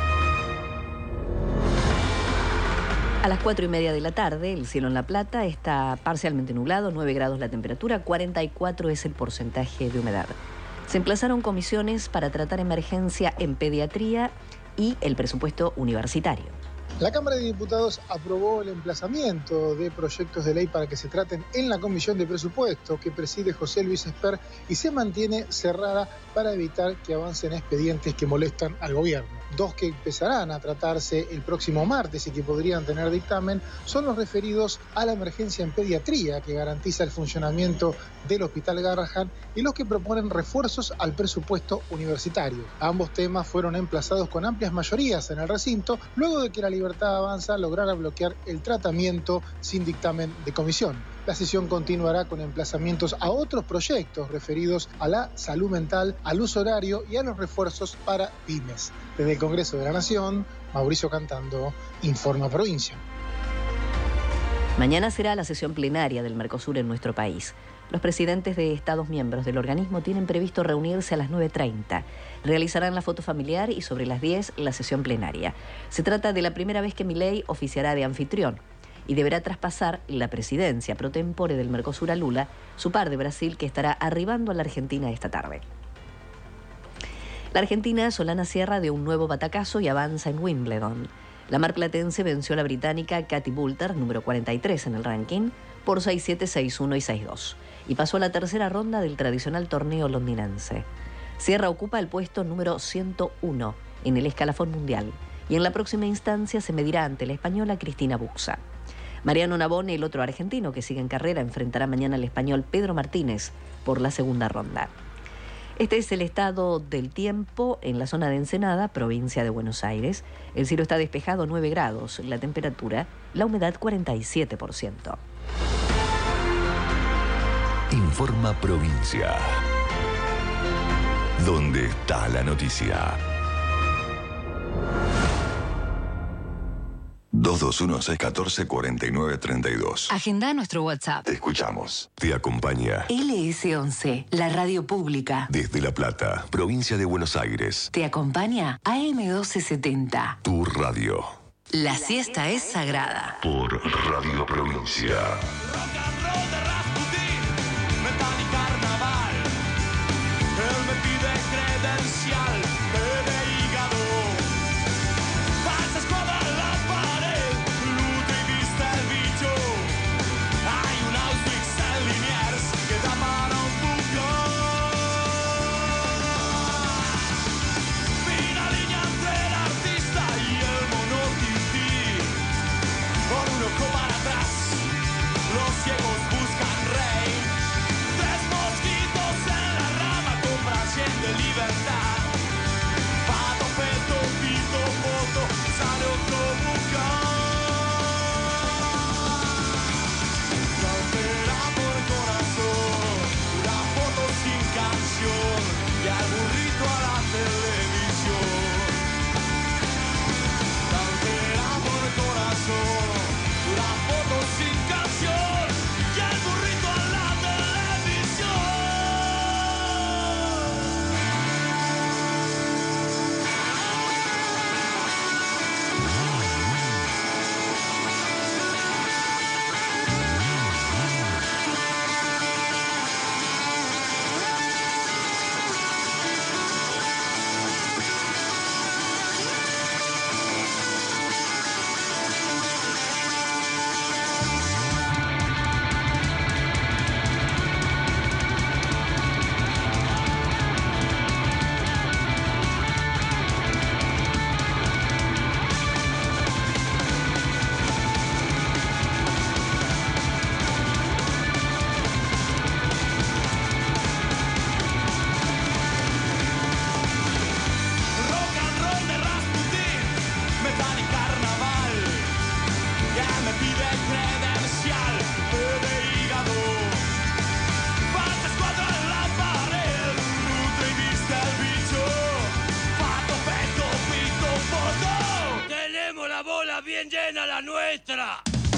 S14: A las cuatro y media de la tarde, el cielo en La Plata está parcialmente nublado, nueve grados la temperatura, cuarenta y cuatro es el porcentaje de humedad. Se emplazaron comisiones para tratar emergencia en pediatría y el presupuesto universitario.
S21: La Cámara de Diputados aprobó el emplazamiento de proyectos de ley para que se traten en la Comisión de Presupuesto que preside José Luis Esper y se mantiene cerrada para evitar que avancen expedientes que molestan al gobierno. Dos que empezarán a tratarse el próximo martes y que podrían tener dictamen son los referidos a la emergencia en pediatría que garantiza el funcionamiento del Hospital Garrahan y los que proponen refuerzos al presupuesto universitario. Ambos temas fueron emplazados con amplias mayorías en el recinto luego de que la Libertad Avanza lograra bloquear el tratamiento sin dictamen de comisión. La sesión continuará con emplazamientos a otros proyectos referidos a la salud mental, al uso horario y a los refuerzos para pymes. Desde el Congreso de la Nación, Mauricio Cantando, Informa Provincia.
S14: Mañana será la sesión plenaria del Mercosur en nuestro país. Los presidentes de Estados miembros del organismo tienen previsto reunirse a las nueve treinta. Realizarán la foto familiar y sobre las diez la sesión plenaria. Se trata de la primera vez que Milei oficiará de anfitrión y deberá traspasar la presidencia pro tempore del Mercosur a Lula, su par de Brasil, que estará arribando a la Argentina esta tarde. La Argentina Solana cierra de un nuevo batacazo y avanza en Wimbledon. La marplatense venció a la británica Katy Boulter, número cuarenta y tres en el ranking, por seis siete, seis uno y seis dos, y pasó a la tercera ronda del tradicional torneo londinense. Sierra ocupa el puesto número ciento uno en el escalafón mundial, y en la próxima instancia se medirá ante la española Cristina Buxa. Mariano Navone, el otro argentino que sigue en carrera, enfrentará mañana al español Pedro Martínez por la segunda ronda. Este es el estado del tiempo en la zona de Ensenada, provincia de Buenos Aires. El cielo está despejado, nueve grados. La temperatura, la humedad cuarenta y siete por ciento.
S20: Informa Provincia. ¿Dónde está la noticia? dos dos uno, seis uno cuatro, cuatro nueve tres dos.
S8: Agenda nuestro WhatsApp.
S20: Te escuchamos. Te acompaña
S8: L S once, la radio pública.
S20: desde La Plata, provincia de Buenos Aires.
S8: Te acompaña A M doce setenta.
S20: Tu radio.
S8: La siesta es sagrada.
S20: Por Radio Provincia.
S1: Él me pide credencial, bebe hígado. Pasa escuadra en la pared, luta y viste el bicho. Hay un Auschwitz en Liniers que da para un bucón. Fina línea entre el artista y el monotití. Con un ojo para atrás, los ciegos buscan rey. Tres mosquitos en la rama compran cien de libertad. Pato, peto, pito, foto, sale otro bucán. Cautela por corazón, una foto sin canción y al burrito a la televisión. Cautela por corazón, una foto sin canción y al burrito a la televisión. Rock and roll de Rasputin, metal y carnaval. Ya me pide credencial, bebe hígado. Pasa escuadra en la pared, nutre y viste el bicho. Pato, peto, pito, foto. Tenemos la bola bien llena, la nuestra.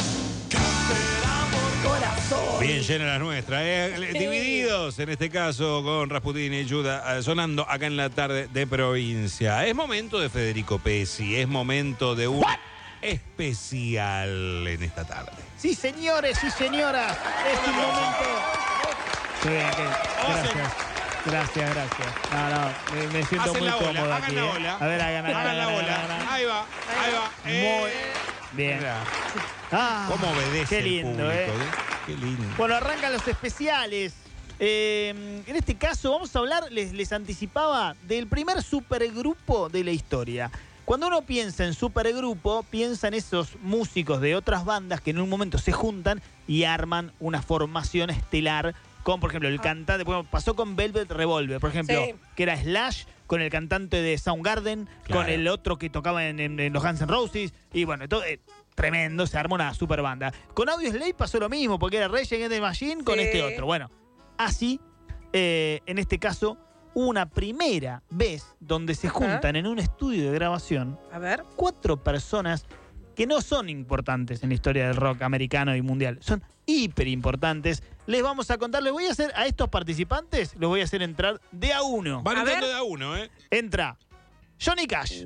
S1: Corazón.
S2: Bien llena la nuestra, ¿eh? Divididos en este caso con Rasputin y Judas, eh, sonando acá en la tarde de provincia. Es momento de Federico Pesci, es momento de un especial en esta tarde.
S4: Sí, señores y señoras, es un momento. Qué bien, qué bien. Gracias. Gracias, gracias. No, no, me, me siento
S2: Hacen
S4: muy
S2: la ola,
S4: cómodo
S2: hagan
S4: aquí.
S2: la
S4: ¿eh?
S2: ola.
S4: A ver, hagan, hagan,
S2: Hagan la
S4: hagan,
S2: ola.
S4: hagan, hagan.
S2: Ahí va, ahí va.
S4: Muy
S2: Eh,
S4: bien.
S2: mira.
S4: Ah,
S2: ¿Cómo obedece
S4: qué
S2: el
S4: lindo,
S2: público,
S4: eh.
S2: eh? Qué lindo.
S4: Bueno, arrancan los especiales. Eh, en este caso vamos a hablar, les, les anticipaba, del primer supergrupo de la historia. Cuando uno piensa en supergrupo, piensa en esos músicos de otras bandas que en un momento se juntan y arman una formación estelar. Con, por ejemplo, el cantante, bueno, pasó con Velvet Revolver, por ejemplo,
S3: Sí.
S4: que era Slash, con el cantante de Soundgarden,
S2: Claro.
S4: con el otro que tocaba en, en- en los Guns N' Roses, y bueno, todo, eh, tremendo, se armó una super banda. Con Audioslave pasó lo mismo, porque era Rage Against the Machine con
S3: Sí.
S4: este otro. Bueno, así, eh, en este caso, hubo una primera vez donde se
S3: Ajá.
S4: juntan en un estudio de grabación
S3: A ver.
S4: cuatro personas que no son importantes en la historia del rock americano y mundial. Son hiper importantes. Les vamos a contar, les voy a hacer a estos participantes, los voy a hacer entrar de a uno.
S2: Van
S3: A
S2: entrando
S3: ver.
S2: de a uno, ¿eh?
S4: Entra Johnny Cash.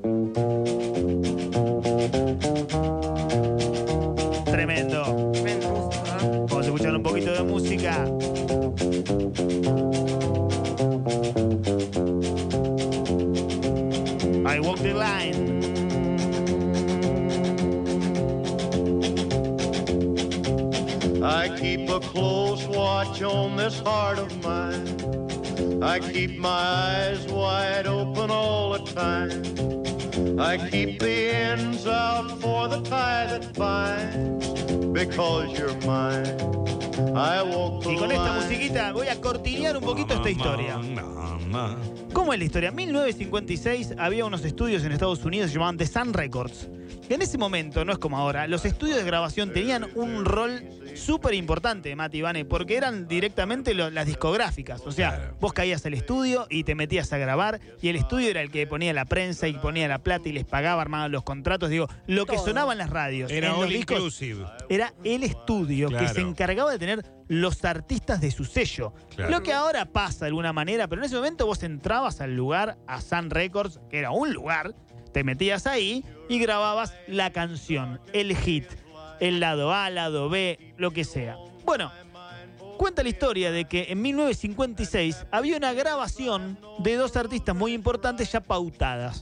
S4: Tremendo.
S3: Tremendo músico, ¿eh?
S4: Vamos a escuchar un poquito de música. I Walk the Line.
S22: I keep a close watch on this heart of mine. I keep my eyes wide open all the time. I keep the ends out for the tie that binds, because you're mine. I walk the
S4: Y con esta
S22: line.
S4: musiquita voy a cortinear un poquito esta historia. ¿Cómo es la historia? En mil novecientos cincuenta y seis había unos estudios en Estados Unidos que se llamaban The Sun Records. Que en ese momento, no es como ahora, los estudios de grabación tenían un rol súper importante, Mati Vane, porque eran directamente lo- las discográficas. O sea,
S2: Claro.
S4: vos caías al estudio y te metías a grabar, y el estudio era el que ponía la prensa y ponía la plata y les pagaba, armaban los contratos. Digo, lo que
S3: Todo.
S4: sonaba en las radios,
S2: Era
S4: en los
S2: all
S4: discos,
S2: inclusive.
S4: era el estudio que
S2: Claro.
S4: se encargaba de tener los artistas de su sello.
S2: Claro.
S4: Lo que ahora pasa de alguna manera, pero en ese momento vos entrabas al lugar, a Sun Records, que era un lugar, te metías ahí y grababas la canción, el hit, el lado A, lado B, lo que sea. Bueno, cuenta la historia de que en mil novecientos cincuenta y seis había una grabación de dos artistas muy importantes ya pautadas.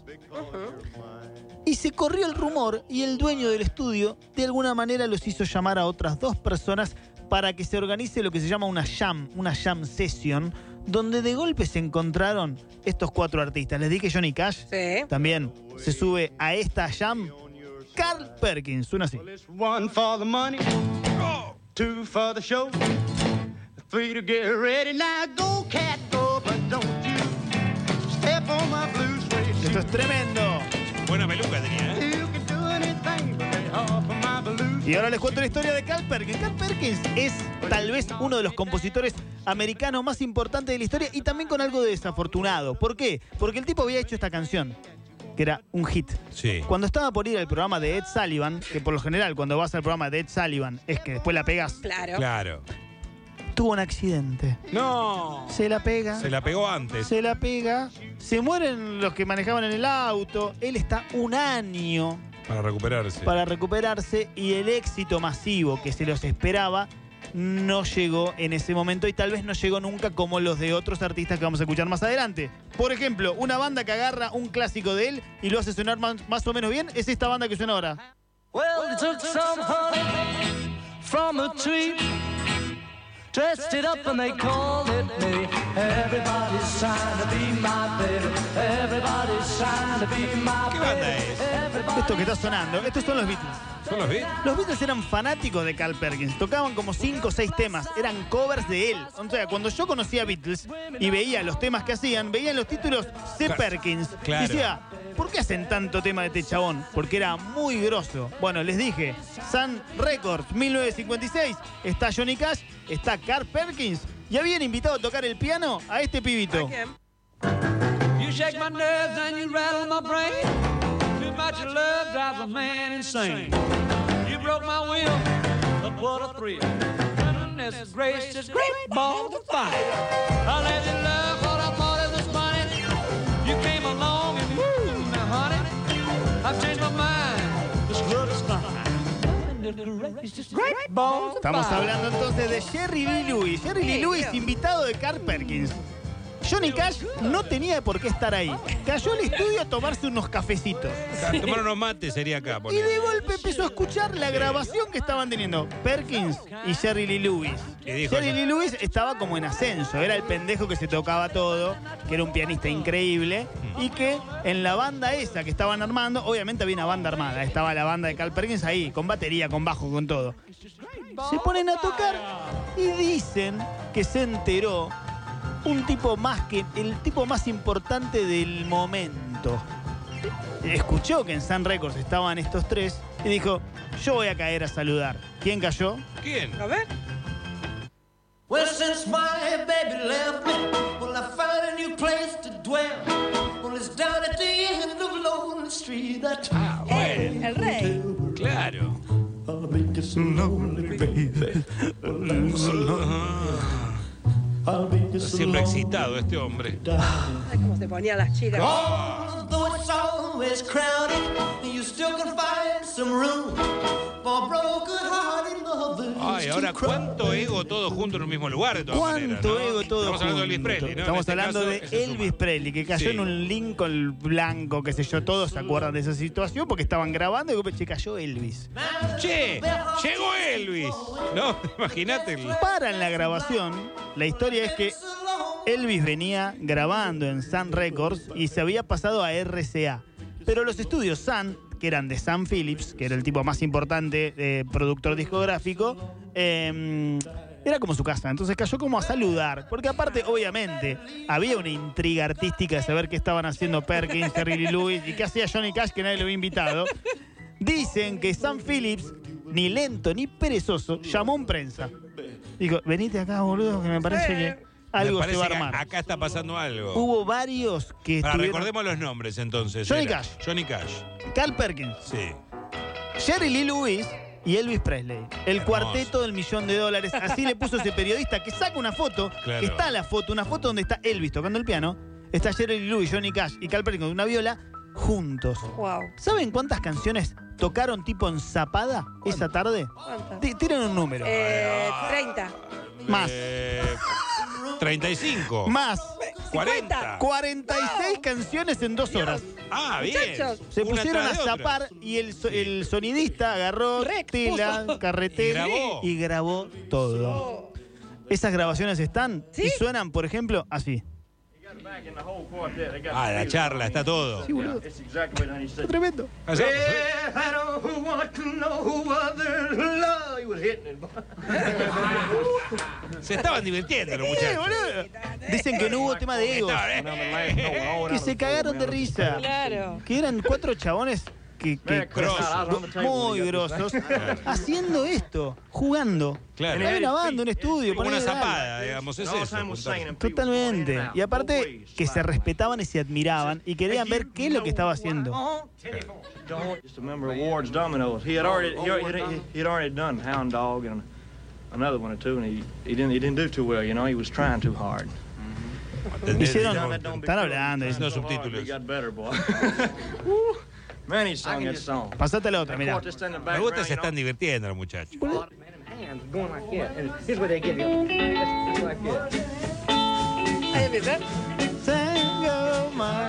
S4: Y se corrió el rumor y el dueño del estudio de alguna manera los hizo llamar a otras dos personas para que se organice lo que se llama una jam, una jam session, donde de golpe se encontraron estos cuatro artistas. Les dije Johnny Cash.
S3: Sí.
S4: También se sube a esta jam Carl Perkins, suena así.
S22: One for the money, two for the show, three to get ready. Now go, cat, go, but don't you step on my blue suede shoe.
S4: Esto es tremendo.
S2: Buena peluca tenía, ¿eh?
S22: You can do anything but lay off of my blue.
S4: Y ahora les cuento la historia de Carl Perkins. Carl Perkins es tal vez uno de los compositores americanos más importantes de la historia y también con algo de desafortunado. ¿Por qué? Porque el tipo había hecho esta canción, que era un hit.
S2: Sí.
S4: Cuando estaba por ir al programa de Ed Sullivan, que por lo general cuando vas al programa de Ed Sullivan es que después la pegas,
S3: Claro.
S2: Claro.
S4: tuvo un accidente.
S2: No.
S4: Se la pega.
S2: Se la pegó antes.
S4: Se la pega. Se mueren los que manejaban en el auto. Él está un año
S2: Para recuperarse.
S4: para recuperarse y el éxito masivo que se los esperaba no llegó en ese momento y tal vez no llegó nunca como los de otros artistas que vamos a escuchar más adelante. Por ejemplo, una banda que agarra un clásico de él y lo hace sonar más, más o menos bien es esta banda que suena ahora.
S1: Well, they took some honey from a tree, dressed it up and they called it me. Everybody's trying to be my baby. Everybody's trying to be my
S2: ¿Qué banda
S1: baby.
S2: es?
S4: Esto que está sonando, estos son los Beatles.
S2: ¿Son los Beatles?
S4: Los Beatles eran fanáticos de Carl Perkins, tocaban como cinco o seis temas, eran covers de él. O sea, cuando yo conocía a Beatles y veía los temas que hacían, veía en los títulos C. Perkins.
S2: Claro.
S4: Decía, ¿por qué hacen tanto tema de este chabón? Porque era muy grosso. Bueno, les dije, Sun Records, mil novecientos cincuenta y seis, está Johnny Cash, está Carl Perkins y habían invitado a tocar el piano a este pibito.
S1: You shake my nerves and you rattle my brain. Too much of love drives a man insane. You broke my will, but what a thrill. Goodness gracious, great balls of fire. I let you love what I thought it was funny. You came along and woo, now honey, I've changed my mind. This love is fine. Goodness gracious, great balls of
S4: Estamos
S1: fire.
S4: hablando entonces de Jerry Lee Lewis. Jerry Lee Lewis, invitado de Carl Perkins. Johnny Cash no tenía por qué estar ahí. Cayó al estudio a tomarse unos cafecitos.
S2: Tomar unos mates sería acá.
S4: Y
S2: ponele.
S4: de golpe empezó a escuchar la grabación que estaban teniendo Perkins y Jerry Lee Lewis.
S2: ¿Qué dijo?
S4: Jerry Lee Lewis estaba como en ascenso. Era el pendejo que se tocaba todo, que era un pianista increíble. Y que en la banda esa que estaban armando, obviamente había una banda armada. Estaba la banda de Carl Perkins ahí, con batería, con bajo, con todo. Se ponen a tocar y dicen que se enteró un tipo más que el tipo más importante del momento. Escuchó que en Sun Records estaban estos tres y dijo, yo voy a caer a saludar. ¿Quién cayó?
S2: ¿Quién?
S3: A ver.
S1: Well, since my baby left me, well, I found a new place to dwell. Well, it's down at the end of Lonely Street. That
S2: Ah, bueno.
S3: El rey.
S2: Claro.
S1: I'll be just so lonely, baby. I'll be just so
S2: Siempre
S1: lonely.
S2: excitado este hombre.
S3: Ay, cómo se ponían las chicas.
S1: Although it's always crowded, you still can find some room for broken-hearted lovers.
S2: Ay, ahora
S1: to cry.
S2: cuánto ego todo junto en un mismo lugar de todas maneras,
S4: ¿Cuánto
S2: ¿no?
S4: ego todo
S2: Estamos hablando de Elvis
S4: junto?
S2: Presley, ¿no?
S4: Estamos
S2: En este
S4: hablando
S2: caso,
S4: de
S2: que se
S4: Elvis
S2: suma.
S4: Presley, que cayó
S2: Sí.
S4: en un Lincoln blanco, qué sé yo, todos se acuerdan de esa situación porque estaban grabando y de golpe, che, cayó Elvis.
S2: Che, llegó Elvis. No, imagínate. el-
S4: Paran la grabación. La historia es que Elvis venía grabando en Sun Records y se había pasado a R C A. Pero los estudios Sun, que eran de Sam Phillips, que era el tipo más importante, eh, productor discográfico, eh, era como su casa. Entonces cayó como a saludar. Porque aparte, obviamente, había una intriga artística de saber qué estaban haciendo Perkins, Jerry Lee Lewis y qué hacía Johnny Cash, que nadie lo había invitado. Dicen que Sam Phillips, ni lento ni perezoso, llamó a un prensa. Dijo, venite acá, boludo, que me parece que algo
S2: Me parece
S4: se va a
S2: que
S4: armar.
S2: acá está pasando algo.
S4: Hubo varios que
S2: Para,
S4: estuvieron...
S2: recordemos los nombres entonces.
S4: Johnny
S2: Era
S4: Cash.
S2: Johnny Cash.
S4: Carl Perkins.
S2: Sí.
S4: Jerry Lee Lewis y Elvis Presley. El
S2: Hermoso.
S4: cuarteto del millón de dólares. Así le puso ese periodista que saca una foto,
S2: Claro.
S4: que está la foto, una foto donde está Elvis tocando el piano, está Jerry Lee Lewis, Johnny Cash y Carl Perkins con una viola juntos.
S3: Wow.
S4: ¿Saben cuántas canciones tocaron tipo en zapada esa tarde?
S3: ¿Cuántas?
S4: T- Tiren un número.
S3: Eh, treinta.
S4: Más.
S2: Eh, treinta y cinco.
S4: Más.
S2: cuarenta.
S4: cuarenta y seis canciones en dos horas.
S2: Ah, bien.
S3: Muchachos.
S4: Se
S2: Una
S4: pusieron a
S2: tras de otra.
S4: zapar y el, so- el sonidista agarró
S3: Rec,
S4: tela,
S3: puso.
S4: carretera
S2: Y grabó.
S4: y grabó todo. Esas grabaciones están y suenan, por ejemplo, así.
S2: Ah, la charla, está todo.
S4: Sí, boludo. Está tremendo.
S2: Así- Se estaban divirtiendo los
S4: Sí,
S2: muchachos.
S4: boludo. Dicen que no hubo tema de egos, que se cagaron de risa.
S3: Claro.
S4: Que eran cuatro chabones que, que
S2: Grosos.
S4: muy grosos haciendo esto, jugando.
S2: Claro.
S4: Estaban grabando un estudio,
S2: Como una
S4: poniendo algo.
S2: zapada, digamos, es eso. juntarse.
S4: Totalmente. Y aparte que se respetaban y se admiraban y querían ver qué es lo que estaba haciendo.
S22: Just a member of Ward's Dominoes. He had already he, already- he had already done Hound Dog and another one or two, and he, he didn't he didn't do too well. You know, he was trying too hard.
S4: Hicieron,
S22: That don't be
S4: están
S22: cool.
S4: hablando.
S2: No
S22: He
S2: subtítulos.
S22: got better, boy. Man, he sung that song.
S4: Pasate la otra, mirá.
S22: Just in the
S2: Me
S22: background,
S2: gusta, se
S22: you know.
S2: están divirtiendo los muchachos.
S3: Ahí empieza.
S4: Tango March.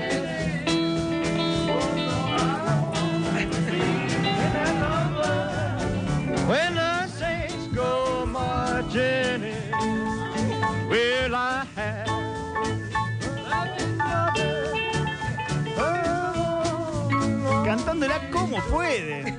S22: When the saints go marching in, will I have
S4: Cantándola como pueden.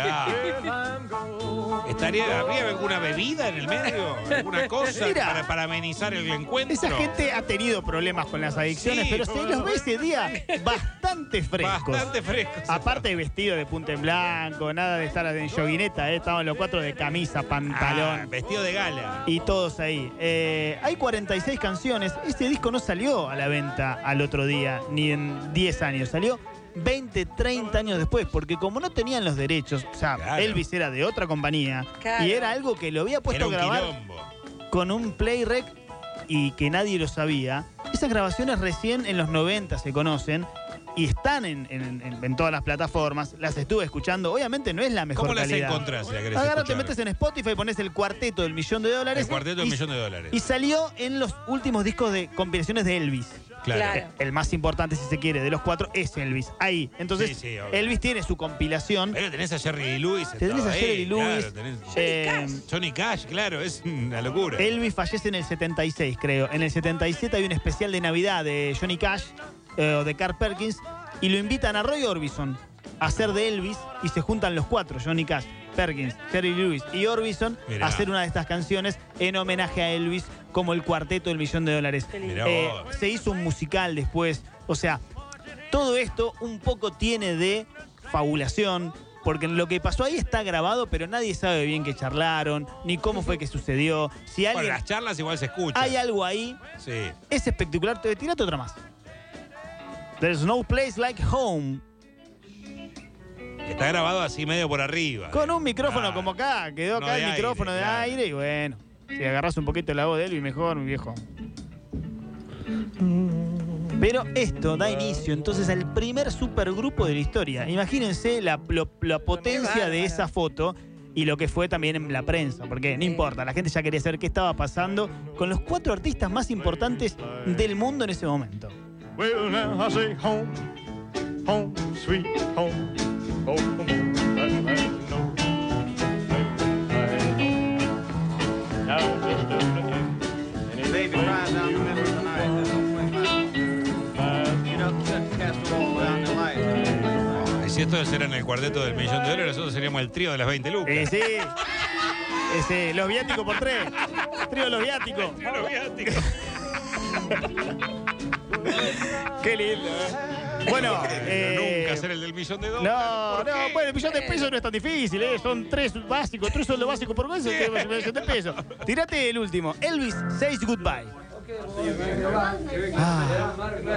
S2: Claro. Estaría, ¿habría alguna bebida en el medio? ¿Alguna cosa
S4: Mira.
S2: para, para amenizar el encuentro?
S4: Esa gente ha tenido problemas con las adicciones,
S2: Sí,
S4: pero se
S2: cómo
S4: los
S2: no.
S4: ve ese día bastante frescos.
S2: Bastante frescos.
S4: Aparte de vestido de punta en blanco, nada de estar en joguineta, ¿eh? Estaban los cuatro de camisa, pantalón.
S2: Ah, vestido de gala.
S4: Y todos ahí. Eh, hay cuarenta y seis canciones. Este disco no salió a la venta al otro día, ni en diez años. Salió veinte, treinta años después, porque como no tenían los derechos, o sea,
S2: Claro.
S4: Elvis era de otra compañía,
S3: Claro.
S4: y era algo que lo había puesto
S2: Era
S4: a
S2: un
S4: grabar
S2: quilombo.
S4: con un Playrec y que nadie lo sabía. Esas grabaciones recién en los noventa se conocen y están en, en- en- en todas las plataformas. Las estuve escuchando. Obviamente no es la mejor
S2: ¿Cómo las
S4: calidad.
S2: encontrás si la querés
S4: Agarra, te
S2: escuchar?
S4: metes en Spotify, pones el cuarteto del millón de dólares.
S2: El cuarteto del
S4: y-
S2: millón de dólares.
S4: Y salió en los últimos discos de compilaciones de Elvis.
S2: Claro.
S3: Claro.
S4: El más importante, si se quiere, de los cuatro es Elvis. Ahí. Entonces,
S2: Sí, sí, obvio.
S4: Elvis tiene su compilación.
S2: Pero tenés a Jerry Lee Lewis.
S4: Tenés
S2: todo
S4: a
S2: ahí,
S4: Jerry Lee Lewis.
S2: Claro, tenés-
S4: Eh,
S2: Johnny Cash, claro, es una locura.
S4: Elvis fallece en el setenta y seis, creo. En el setenta y siete hay un especial de Navidad de Johnny Cash eh, o de Carl Perkins y lo invitan a Roy Orbison a hacer de Elvis y se juntan los cuatro, Johnny Cash, Perkins, Jerry Lee Lewis y Orbison,
S2: Mirá.
S4: a hacer una de estas canciones en homenaje a Elvis como el cuarteto del millón de dólares.
S2: Mirá
S4: Eh,
S2: vos.
S4: se hizo un musical después. O sea, todo esto un poco tiene de fabulación. Porque lo que pasó ahí está grabado, pero nadie sabe bien qué charlaron, ni cómo fue que sucedió. Si
S2: Bueno,
S4: alguien,
S2: las charlas igual se escuchan.
S4: hay algo ahí,
S2: Sí.
S4: es espectacular. Te- Tírate otra más. There's no place like home.
S2: Está grabado así medio por arriba.
S4: Con un micrófono
S2: Ah,
S4: como acá. Quedó
S2: no
S4: acá
S2: de
S4: el micrófono
S2: aire,
S4: de
S2: claro.
S4: aire y bueno. Si agarras un poquito la voz de Elvis, mejor, mi viejo. Pero esto da inicio entonces al primer supergrupo de la historia. Imagínense la, lo- la potencia de esa foto y lo que fue también en la prensa, porque no importa, la gente ya quería saber qué estaba pasando con los cuatro artistas más importantes del mundo en ese momento.
S22: Well, now I say home, home, sweet home. Oh, come on, that's nice to know. Now just look again. And if baby cries down the middle of the night, you know, cut the casserole down the light.
S2: Ellos eran el cuarteto del millón de dólares, nosotros seríamos el trío de las veinte lucas.
S4: Eh, sí. Ese, los viáticos por tres. Trío de los viáticos.
S2: Trío de los viáticos.
S4: Qué lindo, ¿eh? Bueno, eh,
S2: nunca ser el del millón de dólares.
S4: No, no, bueno, el millón de pesos no es tan difícil, ¿eh? Son tres básicos, tres sueldos básicos por mes, que es un millón de pesos. Tírate el último. Elvis Says Goodbye. Ah.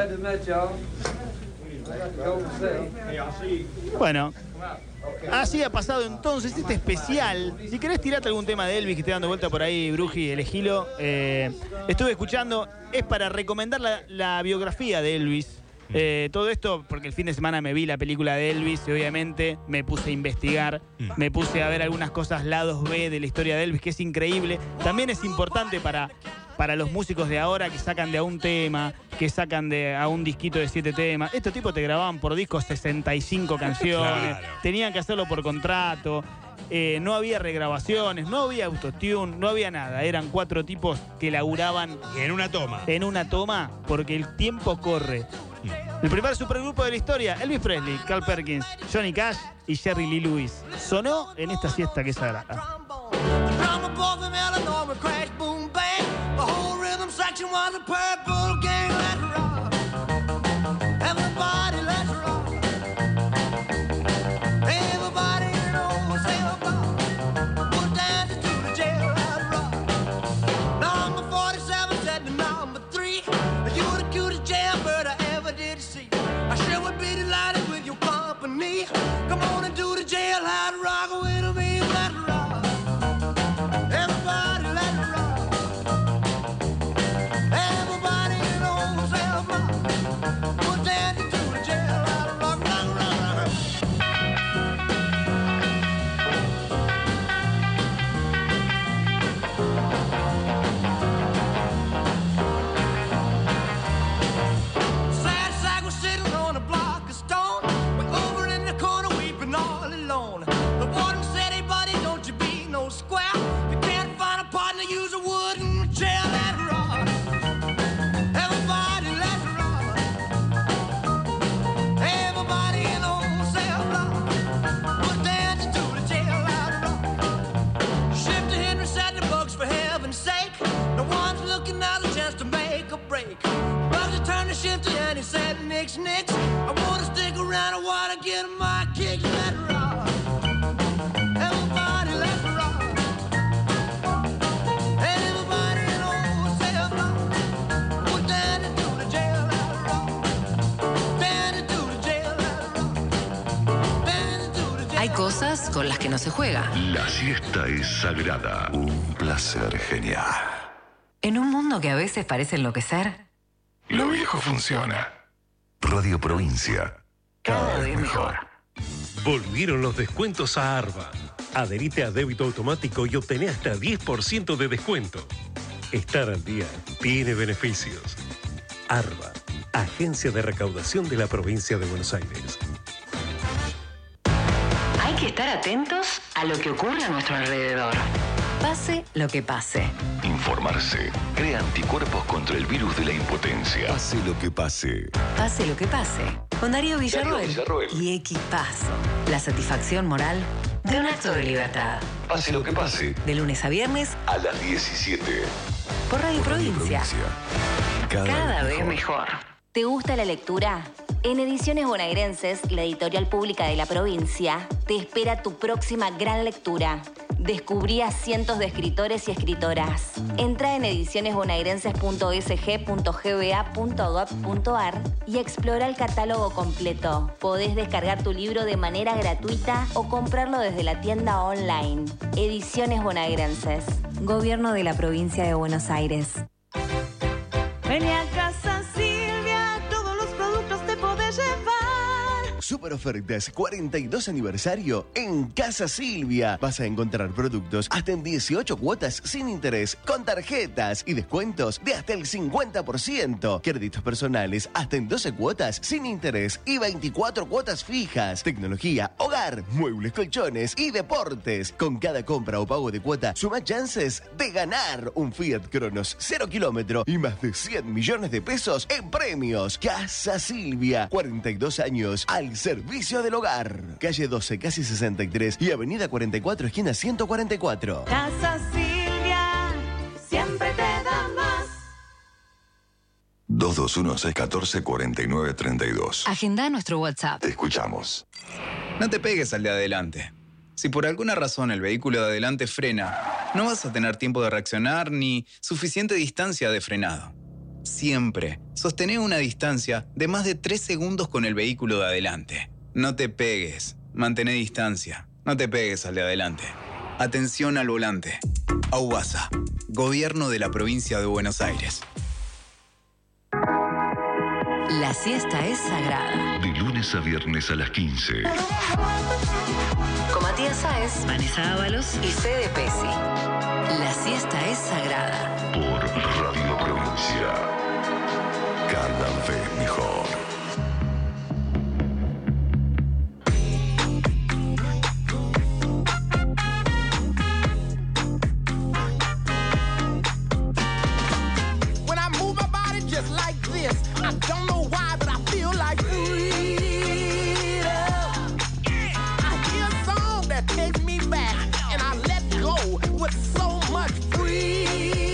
S4: Bueno, así ha pasado entonces este especial. Si querés tirarte algún tema de Elvis que esté dando vuelta por ahí, Bruji, elegilo. Eh, estuve escuchando, es para recomendar la, la biografía de Elvis. Eh, todo esto porque el fin de semana me vi la película de Elvis y obviamente me puse a investigar, me puse a ver algunas cosas lados B de la historia de Elvis, que es increíble. También es importante para, para los músicos de ahora que sacan de a un tema, que sacan de a un disquito de siete temas. Estos tipos te grababan por disco sesenta y cinco canciones, claro. Tenían que hacerlo por contrato. Eh, no había regrabaciones, no había autotune, no había nada. Eran cuatro tipos que laburaban
S2: en una toma.
S4: En una toma, porque el tiempo corre. El primer supergrupo de la historia, Elvis Presley, Carl Perkins, Johnny Cash y Jerry Lee Lewis. Sonó en esta siesta que es sagrada.
S1: Come on and do the jailhouse rock with me, let it rock. Everybody let it rock. Everybody knows everybody. Put down to do the jailhouse rock, rock, rock, rock. Sad sack was sitting on a block of stone. Over in the corner weeping all alone. The warden said, hey buddy, don't you be no square. You can't find a partner, use a wooden chair. Let it rock. Everybody let it rock. Everybody knows they'll rock. Put down to do the jail, let it rock. Shifter Henry said the bugs for heaven's sake. No one's looking at a chance to make a break. Bugs turned to Shifter and he said, nix, nix. I wanna stick around, I wanna get my kicks, let it rock. Everybody let it rock. Everybody knows they'll rock. Put down into the jail, let it rock. Down into the jail, let it rock. Down into the jail.
S8: Hay cosas con las que no se juega.
S20: La siesta es sagrada. Un placer genial.
S8: En un mundo que a veces parece enloquecer,
S20: lo viejo funciona. Radio Provincia.
S8: cada vez mejor.
S6: Volvieron los descuentos a Arba. Adherite a débito automático y obtené hasta diez por ciento de descuento. Estar al día tiene beneficios. Arba, Agencia de Recaudación de la Provincia de Buenos Aires.
S8: Hay que estar atentos a lo que ocurre a nuestro alrededor. Pase lo que pase.
S20: Informarse. Crea anticuerpos contra el virus de la impotencia. Pase lo que pase.
S8: Pase lo que pase. Con Darío Villarroel,
S20: Darío Villarroel.
S8: Y Equipazo. La satisfacción moral de un acto de libertad.
S20: Pase lo que pase.
S8: De lunes a viernes
S20: a las diecisiete.
S8: Por Radio Provincia.
S20: Cada,
S8: Cada
S20: vez
S8: vez
S20: mejor.
S8: mejor.
S15: ¿Te gusta la lectura? En Ediciones Bonaerenses, la editorial pública de la provincia, te espera tu próxima gran lectura. Descubrí a cientos de escritores y escritoras. Entra en ediciones bonaerenses punto e s g punto g b a punto gov punto a r y explora el catálogo completo. Podés descargar tu libro de manera gratuita o comprarlo desde la tienda online. Ediciones Bonaerenses. Gobierno de la Provincia de Buenos Aires.
S1: Ven a casa Silvia, todos los productos te podés llevar.
S7: Super ofertas cuarenta y dos aniversario en Casa Silvia. Vas a encontrar productos hasta en dieciocho cuotas sin interés, con tarjetas y descuentos de hasta el cincuenta por ciento. Créditos personales hasta en doce cuotas sin interés y veinticuatro cuotas fijas. Tecnología, hogar, muebles, colchones y deportes. Con cada compra o pago de cuota, suma chances de ganar un Fiat Cronos cero kilómetro y más de cien millones de pesos en premios. Casa Silvia, cuarenta y dos años al al servicio del hogar. Calle doce, casi sesenta y tres y Avenida cuarenta y cuatro, esquina ciento cuarenta y cuatro.
S1: Casa Silvia, siempre te da más.
S20: dos dos uno seis uno cuatro cuatro nueve tres dos.
S8: Agenda nuestro WhatsApp.
S20: Te escuchamos.
S9: No te pegues al de adelante. Si por alguna razón el vehículo de adelante frena, no vas a tener tiempo de reaccionar ni suficiente distancia de frenado. Siempre sostené una distancia de más de tres segundos con el vehículo de adelante. No te pegues, mantén distancia. No te pegues al de adelante. Atención al volante. AUBASA, Gobierno de la Provincia de Buenos Aires.
S8: La siesta es sagrada.
S20: De lunes a viernes a las quince.
S8: Con Matías Sáez, Vanessa Ábalos y Fede Pesci. La siesta es sagrada.
S20: Por Radio Provincia. Cada vez mejor.
S1: When I move my body just like this, I don't know why, but I feel like freedom. I hear a song that takes me back, and I let go with so much freedom.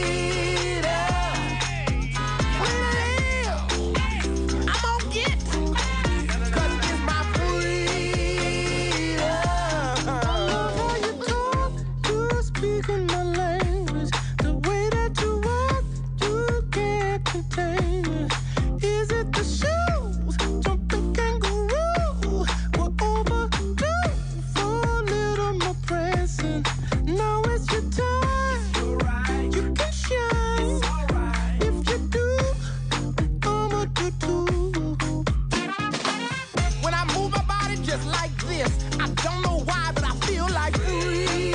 S1: When I am, I'm gonna get, 'cause it's my freedom. I love how you talk, you speak in my language, the way that you walk, you can't contain it. Is it the shoes, jumping kangaroo? We're overdue for a little more pressing. Now it's your time, you can shine. If you do, I'ma do too. When I move my body just like this, I don't know why, but I feel like freedom.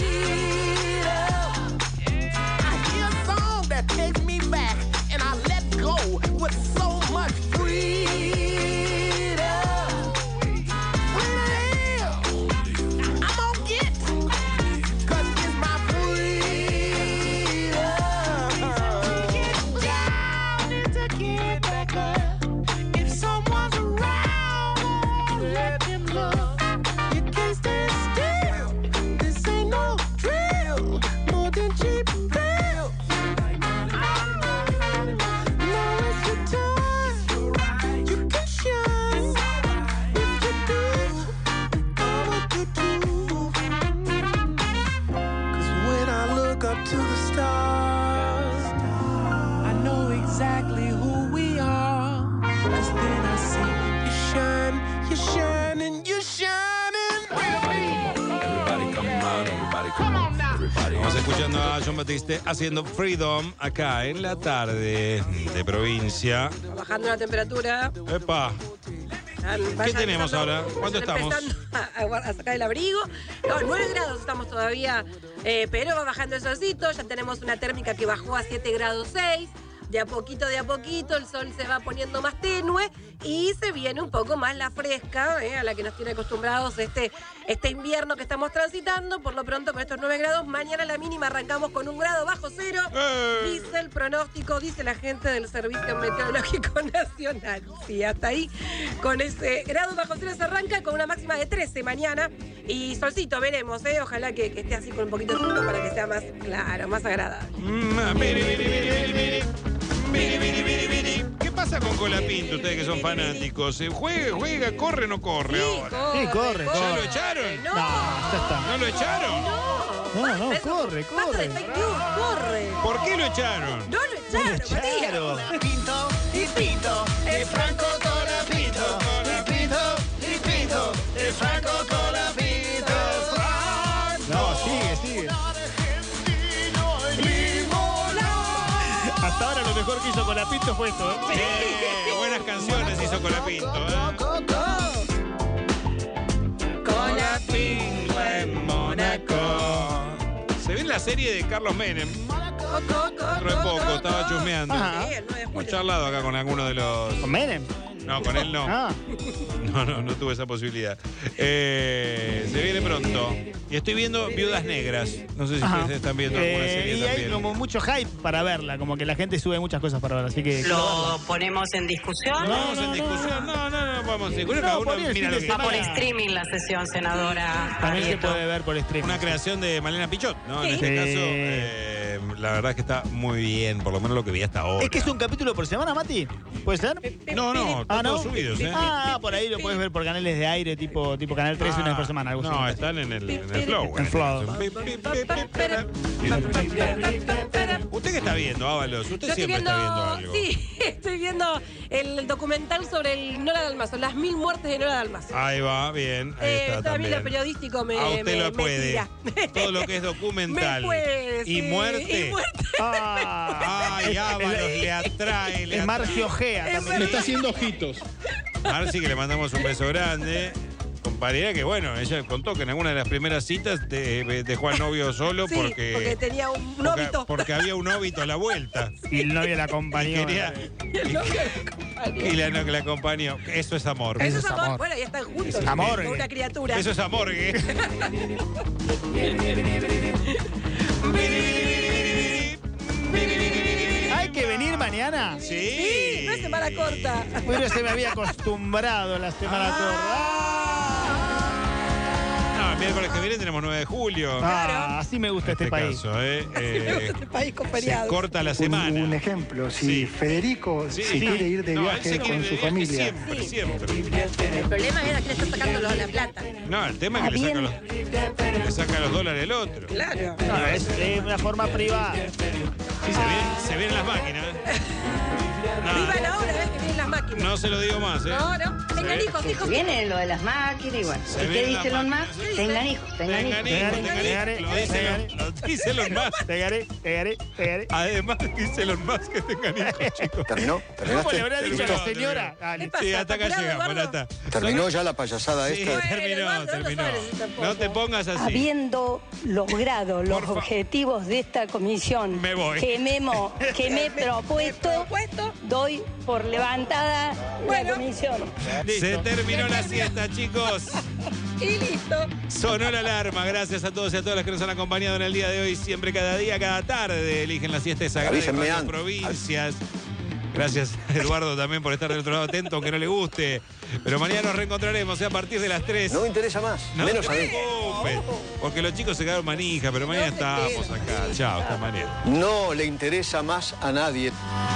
S1: I hear a song that takes me back, and I let go with so much freedom. When I am, I'm gonna get, 'cause it's my freedom. Get down and to get back up. If someone's around, let them look. You can't stand still. This ain't no drill. More than cheap thrills. Now it's your time. You can shine. If you do, I'ma do too. 'Cause when I look up to the stars, I know exactly who we are. 'Cause then I see you shine, you shine, and you shining.
S2: Everybody come on, everybody come on now. Vamos escuchando a John Batiste haciendo Freedom acá en la tarde de provincia.
S3: Bajando la temperatura.
S2: Epa, ¿qué tenemos ahora? ¿Cuánto estamos?
S3: Empezando a, a sacar el abrigo. No, nueve grados estamos todavía, eh, pero va bajando el solcito. Ya tenemos una térmica que bajó a siete grados seis. De a poquito, de a poquito, el sol se va poniendo más tenue y se viene un poco más la fresca, eh, a la que nos tiene acostumbrados este, este invierno que estamos transitando. Por lo pronto, con estos nueve grados, mañana la mínima arrancamos con un grado bajo cero.
S2: ¡Eh!
S3: Dice el pronóstico, dice la gente del Servicio Meteorológico Nacional. Sí, hasta ahí, con ese grado bajo cero se arranca con una máxima de trece mañana. Y solcito, veremos, eh, ojalá que, que esté así con un poquito de frío para que sea más claro, más agradable.
S2: Mm, miri, miri, miri, miri, miri. Miri, miri, miri, miri. ¿Qué pasa con Colapinto, ustedes que son fanáticos? ¿Se juega, juega, corre o no corre
S3: Sí,
S2: ahora?
S3: corre,
S4: Sí, corre,
S2: ¿Ya
S4: corre.
S2: lo echaron?
S3: No,
S4: ya está.
S2: ¿No lo echaron?
S3: no,
S4: No, no,
S3: basta,
S4: corre,
S3: basta de
S4: corre.
S3: fake news, corre.
S2: ¿Por qué lo echaron?
S3: No lo echaron,
S4: echaron.
S3: Matías.
S1: Pinto y Pinto, el Franco Colapinto. Y Pinto y Pinto, el Franco Colapinto.
S4: No, sigue, sigue. Hasta ahora lo mejor que hizo Colapinto fue esto, ¿eh?
S2: Sí, buenas canciones hizo Colapinto, ¿eh? Colapinto en Mónaco. Se ve en la serie de Carlos Menem. Dentro de poco, estaba chusmeando.
S4: Ajá.
S3: Sí, el nueve de julio.
S2: Hemos charlado acá con alguno de los.
S4: ¿Con Menem?
S2: No, con él no.
S4: Ah.
S2: No, no, no tuve esa posibilidad. Eh, se viene pronto. Y estoy viendo Viudas Negras. No sé si
S4: Ajá.
S2: ustedes están viendo alguna
S4: Eh,
S2: serie
S4: y hay
S2: también.
S4: como mucho hype para verla, como que la gente sube muchas cosas para verla, así que...
S10: ¿Lo ponemos en discusión?
S2: No, vamos en discusión. No, no, no, vamos en discusión.
S4: No,
S2: Cada uno
S4: por ahí el
S2: mira
S4: fin
S2: lo
S4: de
S2: que
S10: Va por
S4: semana.
S10: streaming la sesión, senadora.
S4: También se
S10: Arrieto.
S4: puede ver por stream.
S2: Una creación de Malena Pichot, ¿no? En
S3: Sí.
S2: este
S4: Sí.
S2: caso, eh, la verdad es que está muy bien, por lo menos lo que vi hasta ahora.
S4: ¿Es que es un capítulo por semana, Mati? ¿Puede ser?
S2: No, no, están
S4: Ah, ¿no?
S2: todos subidos, ¿eh?
S4: Ah, por ahí lo puedes ver por canales de aire, tipo, tipo Canal tres, una vez por semana. Algo
S2: No,
S4: así.
S2: están en el, en el Flow.
S4: En Flow.
S2: ¿Usted qué está viendo, Ábalos? Usted
S3: Yo estoy
S2: siempre
S3: viendo,
S2: está viendo algo.
S3: sí, estoy viendo el documental sobre el Nora Dalmazo, las mil muertes de Nora Dalmazo.
S2: Ahí va, bien. Ahí
S3: Eh,
S2: está
S3: también lo
S2: también.
S3: periodístico me,
S2: A usted
S3: me-
S2: lo
S3: me
S2: puede.
S3: tira.
S2: Todo lo que es documental.
S3: Me puede,
S2: y
S3: sí,
S2: muerte.
S3: y muerte.
S4: Ah,
S2: Ay, Ábalos, le atrae. Le
S4: es Marcio Gea
S3: Es
S4: también.
S3: verdad.
S11: haciendo ojitos.
S2: Marci, que le mandamos un beso grande. Compañera que, bueno, ella contó que en alguna de las primeras citas de- dejó al novio solo
S3: Sí,
S2: porque,
S3: porque tenía un
S2: porque,
S3: óbito.
S2: porque había un óbito a la vuelta.
S4: Y el novio la acompañó.
S2: Y quería-
S3: Y el novio la acompañó.
S2: Y la no que la acompañó. Eso es amor.
S3: Eso es amor. Bueno, ya están juntos.
S2: Eso es
S4: amor.
S3: Con una criatura.
S2: Eso es amor, ¿eh?
S4: ¿Hay que venir mañana?
S2: Sí.
S3: Sí, no es semana corta.
S4: Bueno, se me había acostumbrado la semana
S2: No, el miércoles que viene tenemos nueve de julio.
S4: corta. Ah, así me gusta
S2: En
S4: este,
S2: este
S4: país.
S2: caso, ¿eh? Eh,
S3: Este país con
S2: se
S3: feriados.
S2: corta la
S18: Un,
S2: semana.
S18: un ejemplo, si
S2: Sí.
S18: Federico
S2: Sí.
S18: se quiere ir de
S2: No, él
S18: viaje
S2: se quiere
S18: con
S2: ir de
S18: su
S2: viaje
S18: familia,
S2: Siempre, siempre.
S3: El problema era que le está sacando lo- la plata.
S2: No, el tema es que le saca, los, le saca los dólares el otro.
S3: Claro.
S4: No, es eh, una forma privada.
S2: Sí, se, vienen, se vienen las máquinas.
S3: Viva
S2: No,
S3: la hora, ves que vienen las máquinas.
S2: no se lo digo más, ¿eh?
S3: No, no. Tengan
S2: Sí.
S3: hijos, hijos.
S23: Viene lo de las máquinas y bueno.
S2: Se
S23: ¿Y qué
S2: vienen
S23: dice
S2: las
S23: Elon
S2: máquinas.
S23: Musk? Tengan hijos, tengan
S2: Tengan
S23: hijos.
S2: hijos,
S4: Te
S2: tengan
S4: gané,
S2: hijos. Lo
S4: te
S2: dice
S4: gané.
S2: lo- lo dice los más.
S4: Te garé, te garé, te garé.
S2: Además, dice los más que tengan hijos, chicos.
S24: ¿Terminó?
S4: ¿Cómo le habrá dicho a la
S2: Terminó,
S4: señora?
S2: terminó.
S4: Dale.
S3: pasa?
S2: Sí, hasta acá
S3: ¿Está apurado,
S2: llegamos,
S3: Eduardo?
S2: Nata.
S24: ¿Terminó ya la payasada
S2: Sí,
S24: esta?
S3: Bueno,
S2: terminó,
S3: Eduardo, no
S2: terminó.
S3: sabes si tampoco.
S2: No te pongas así.
S19: Habiendo logrado los
S2: Por fa-
S19: objetivos de esta comisión
S2: Me voy.
S19: que me, hemo- que me he propuesto,
S3: Propuesto.
S19: doy por levantada
S3: Bueno.
S19: la comisión.
S2: Se terminó la siesta, chicos.
S3: Y listo.
S2: Sonó la alarma. Gracias a todos y a todas las que nos han acompañado en el día de hoy. Siempre, cada día, cada tarde. Eligen la siesta sagrada de
S24: Avísenme
S2: las
S24: antes.
S2: provincias. Gracias, Eduardo, también por estar del otro lado atento, aunque no le guste. Pero mañana nos reencontraremos ¿eh? a partir de las tres.
S24: No me interesa más,
S2: No
S24: menos
S2: te
S24: a mí.
S2: preocupes, porque los chicos se quedaron manija, pero mañana estamos acá. Chao, hasta mañana.
S24: No le interesa más a nadie.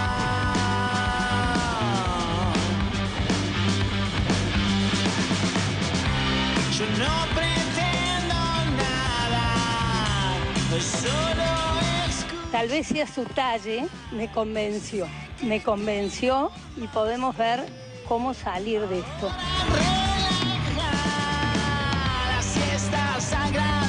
S1: Yo no pretendo nada, solo escucho.
S19: Tal vez sea su talle, me convenció. Me convenció y podemos ver cómo salir de esto.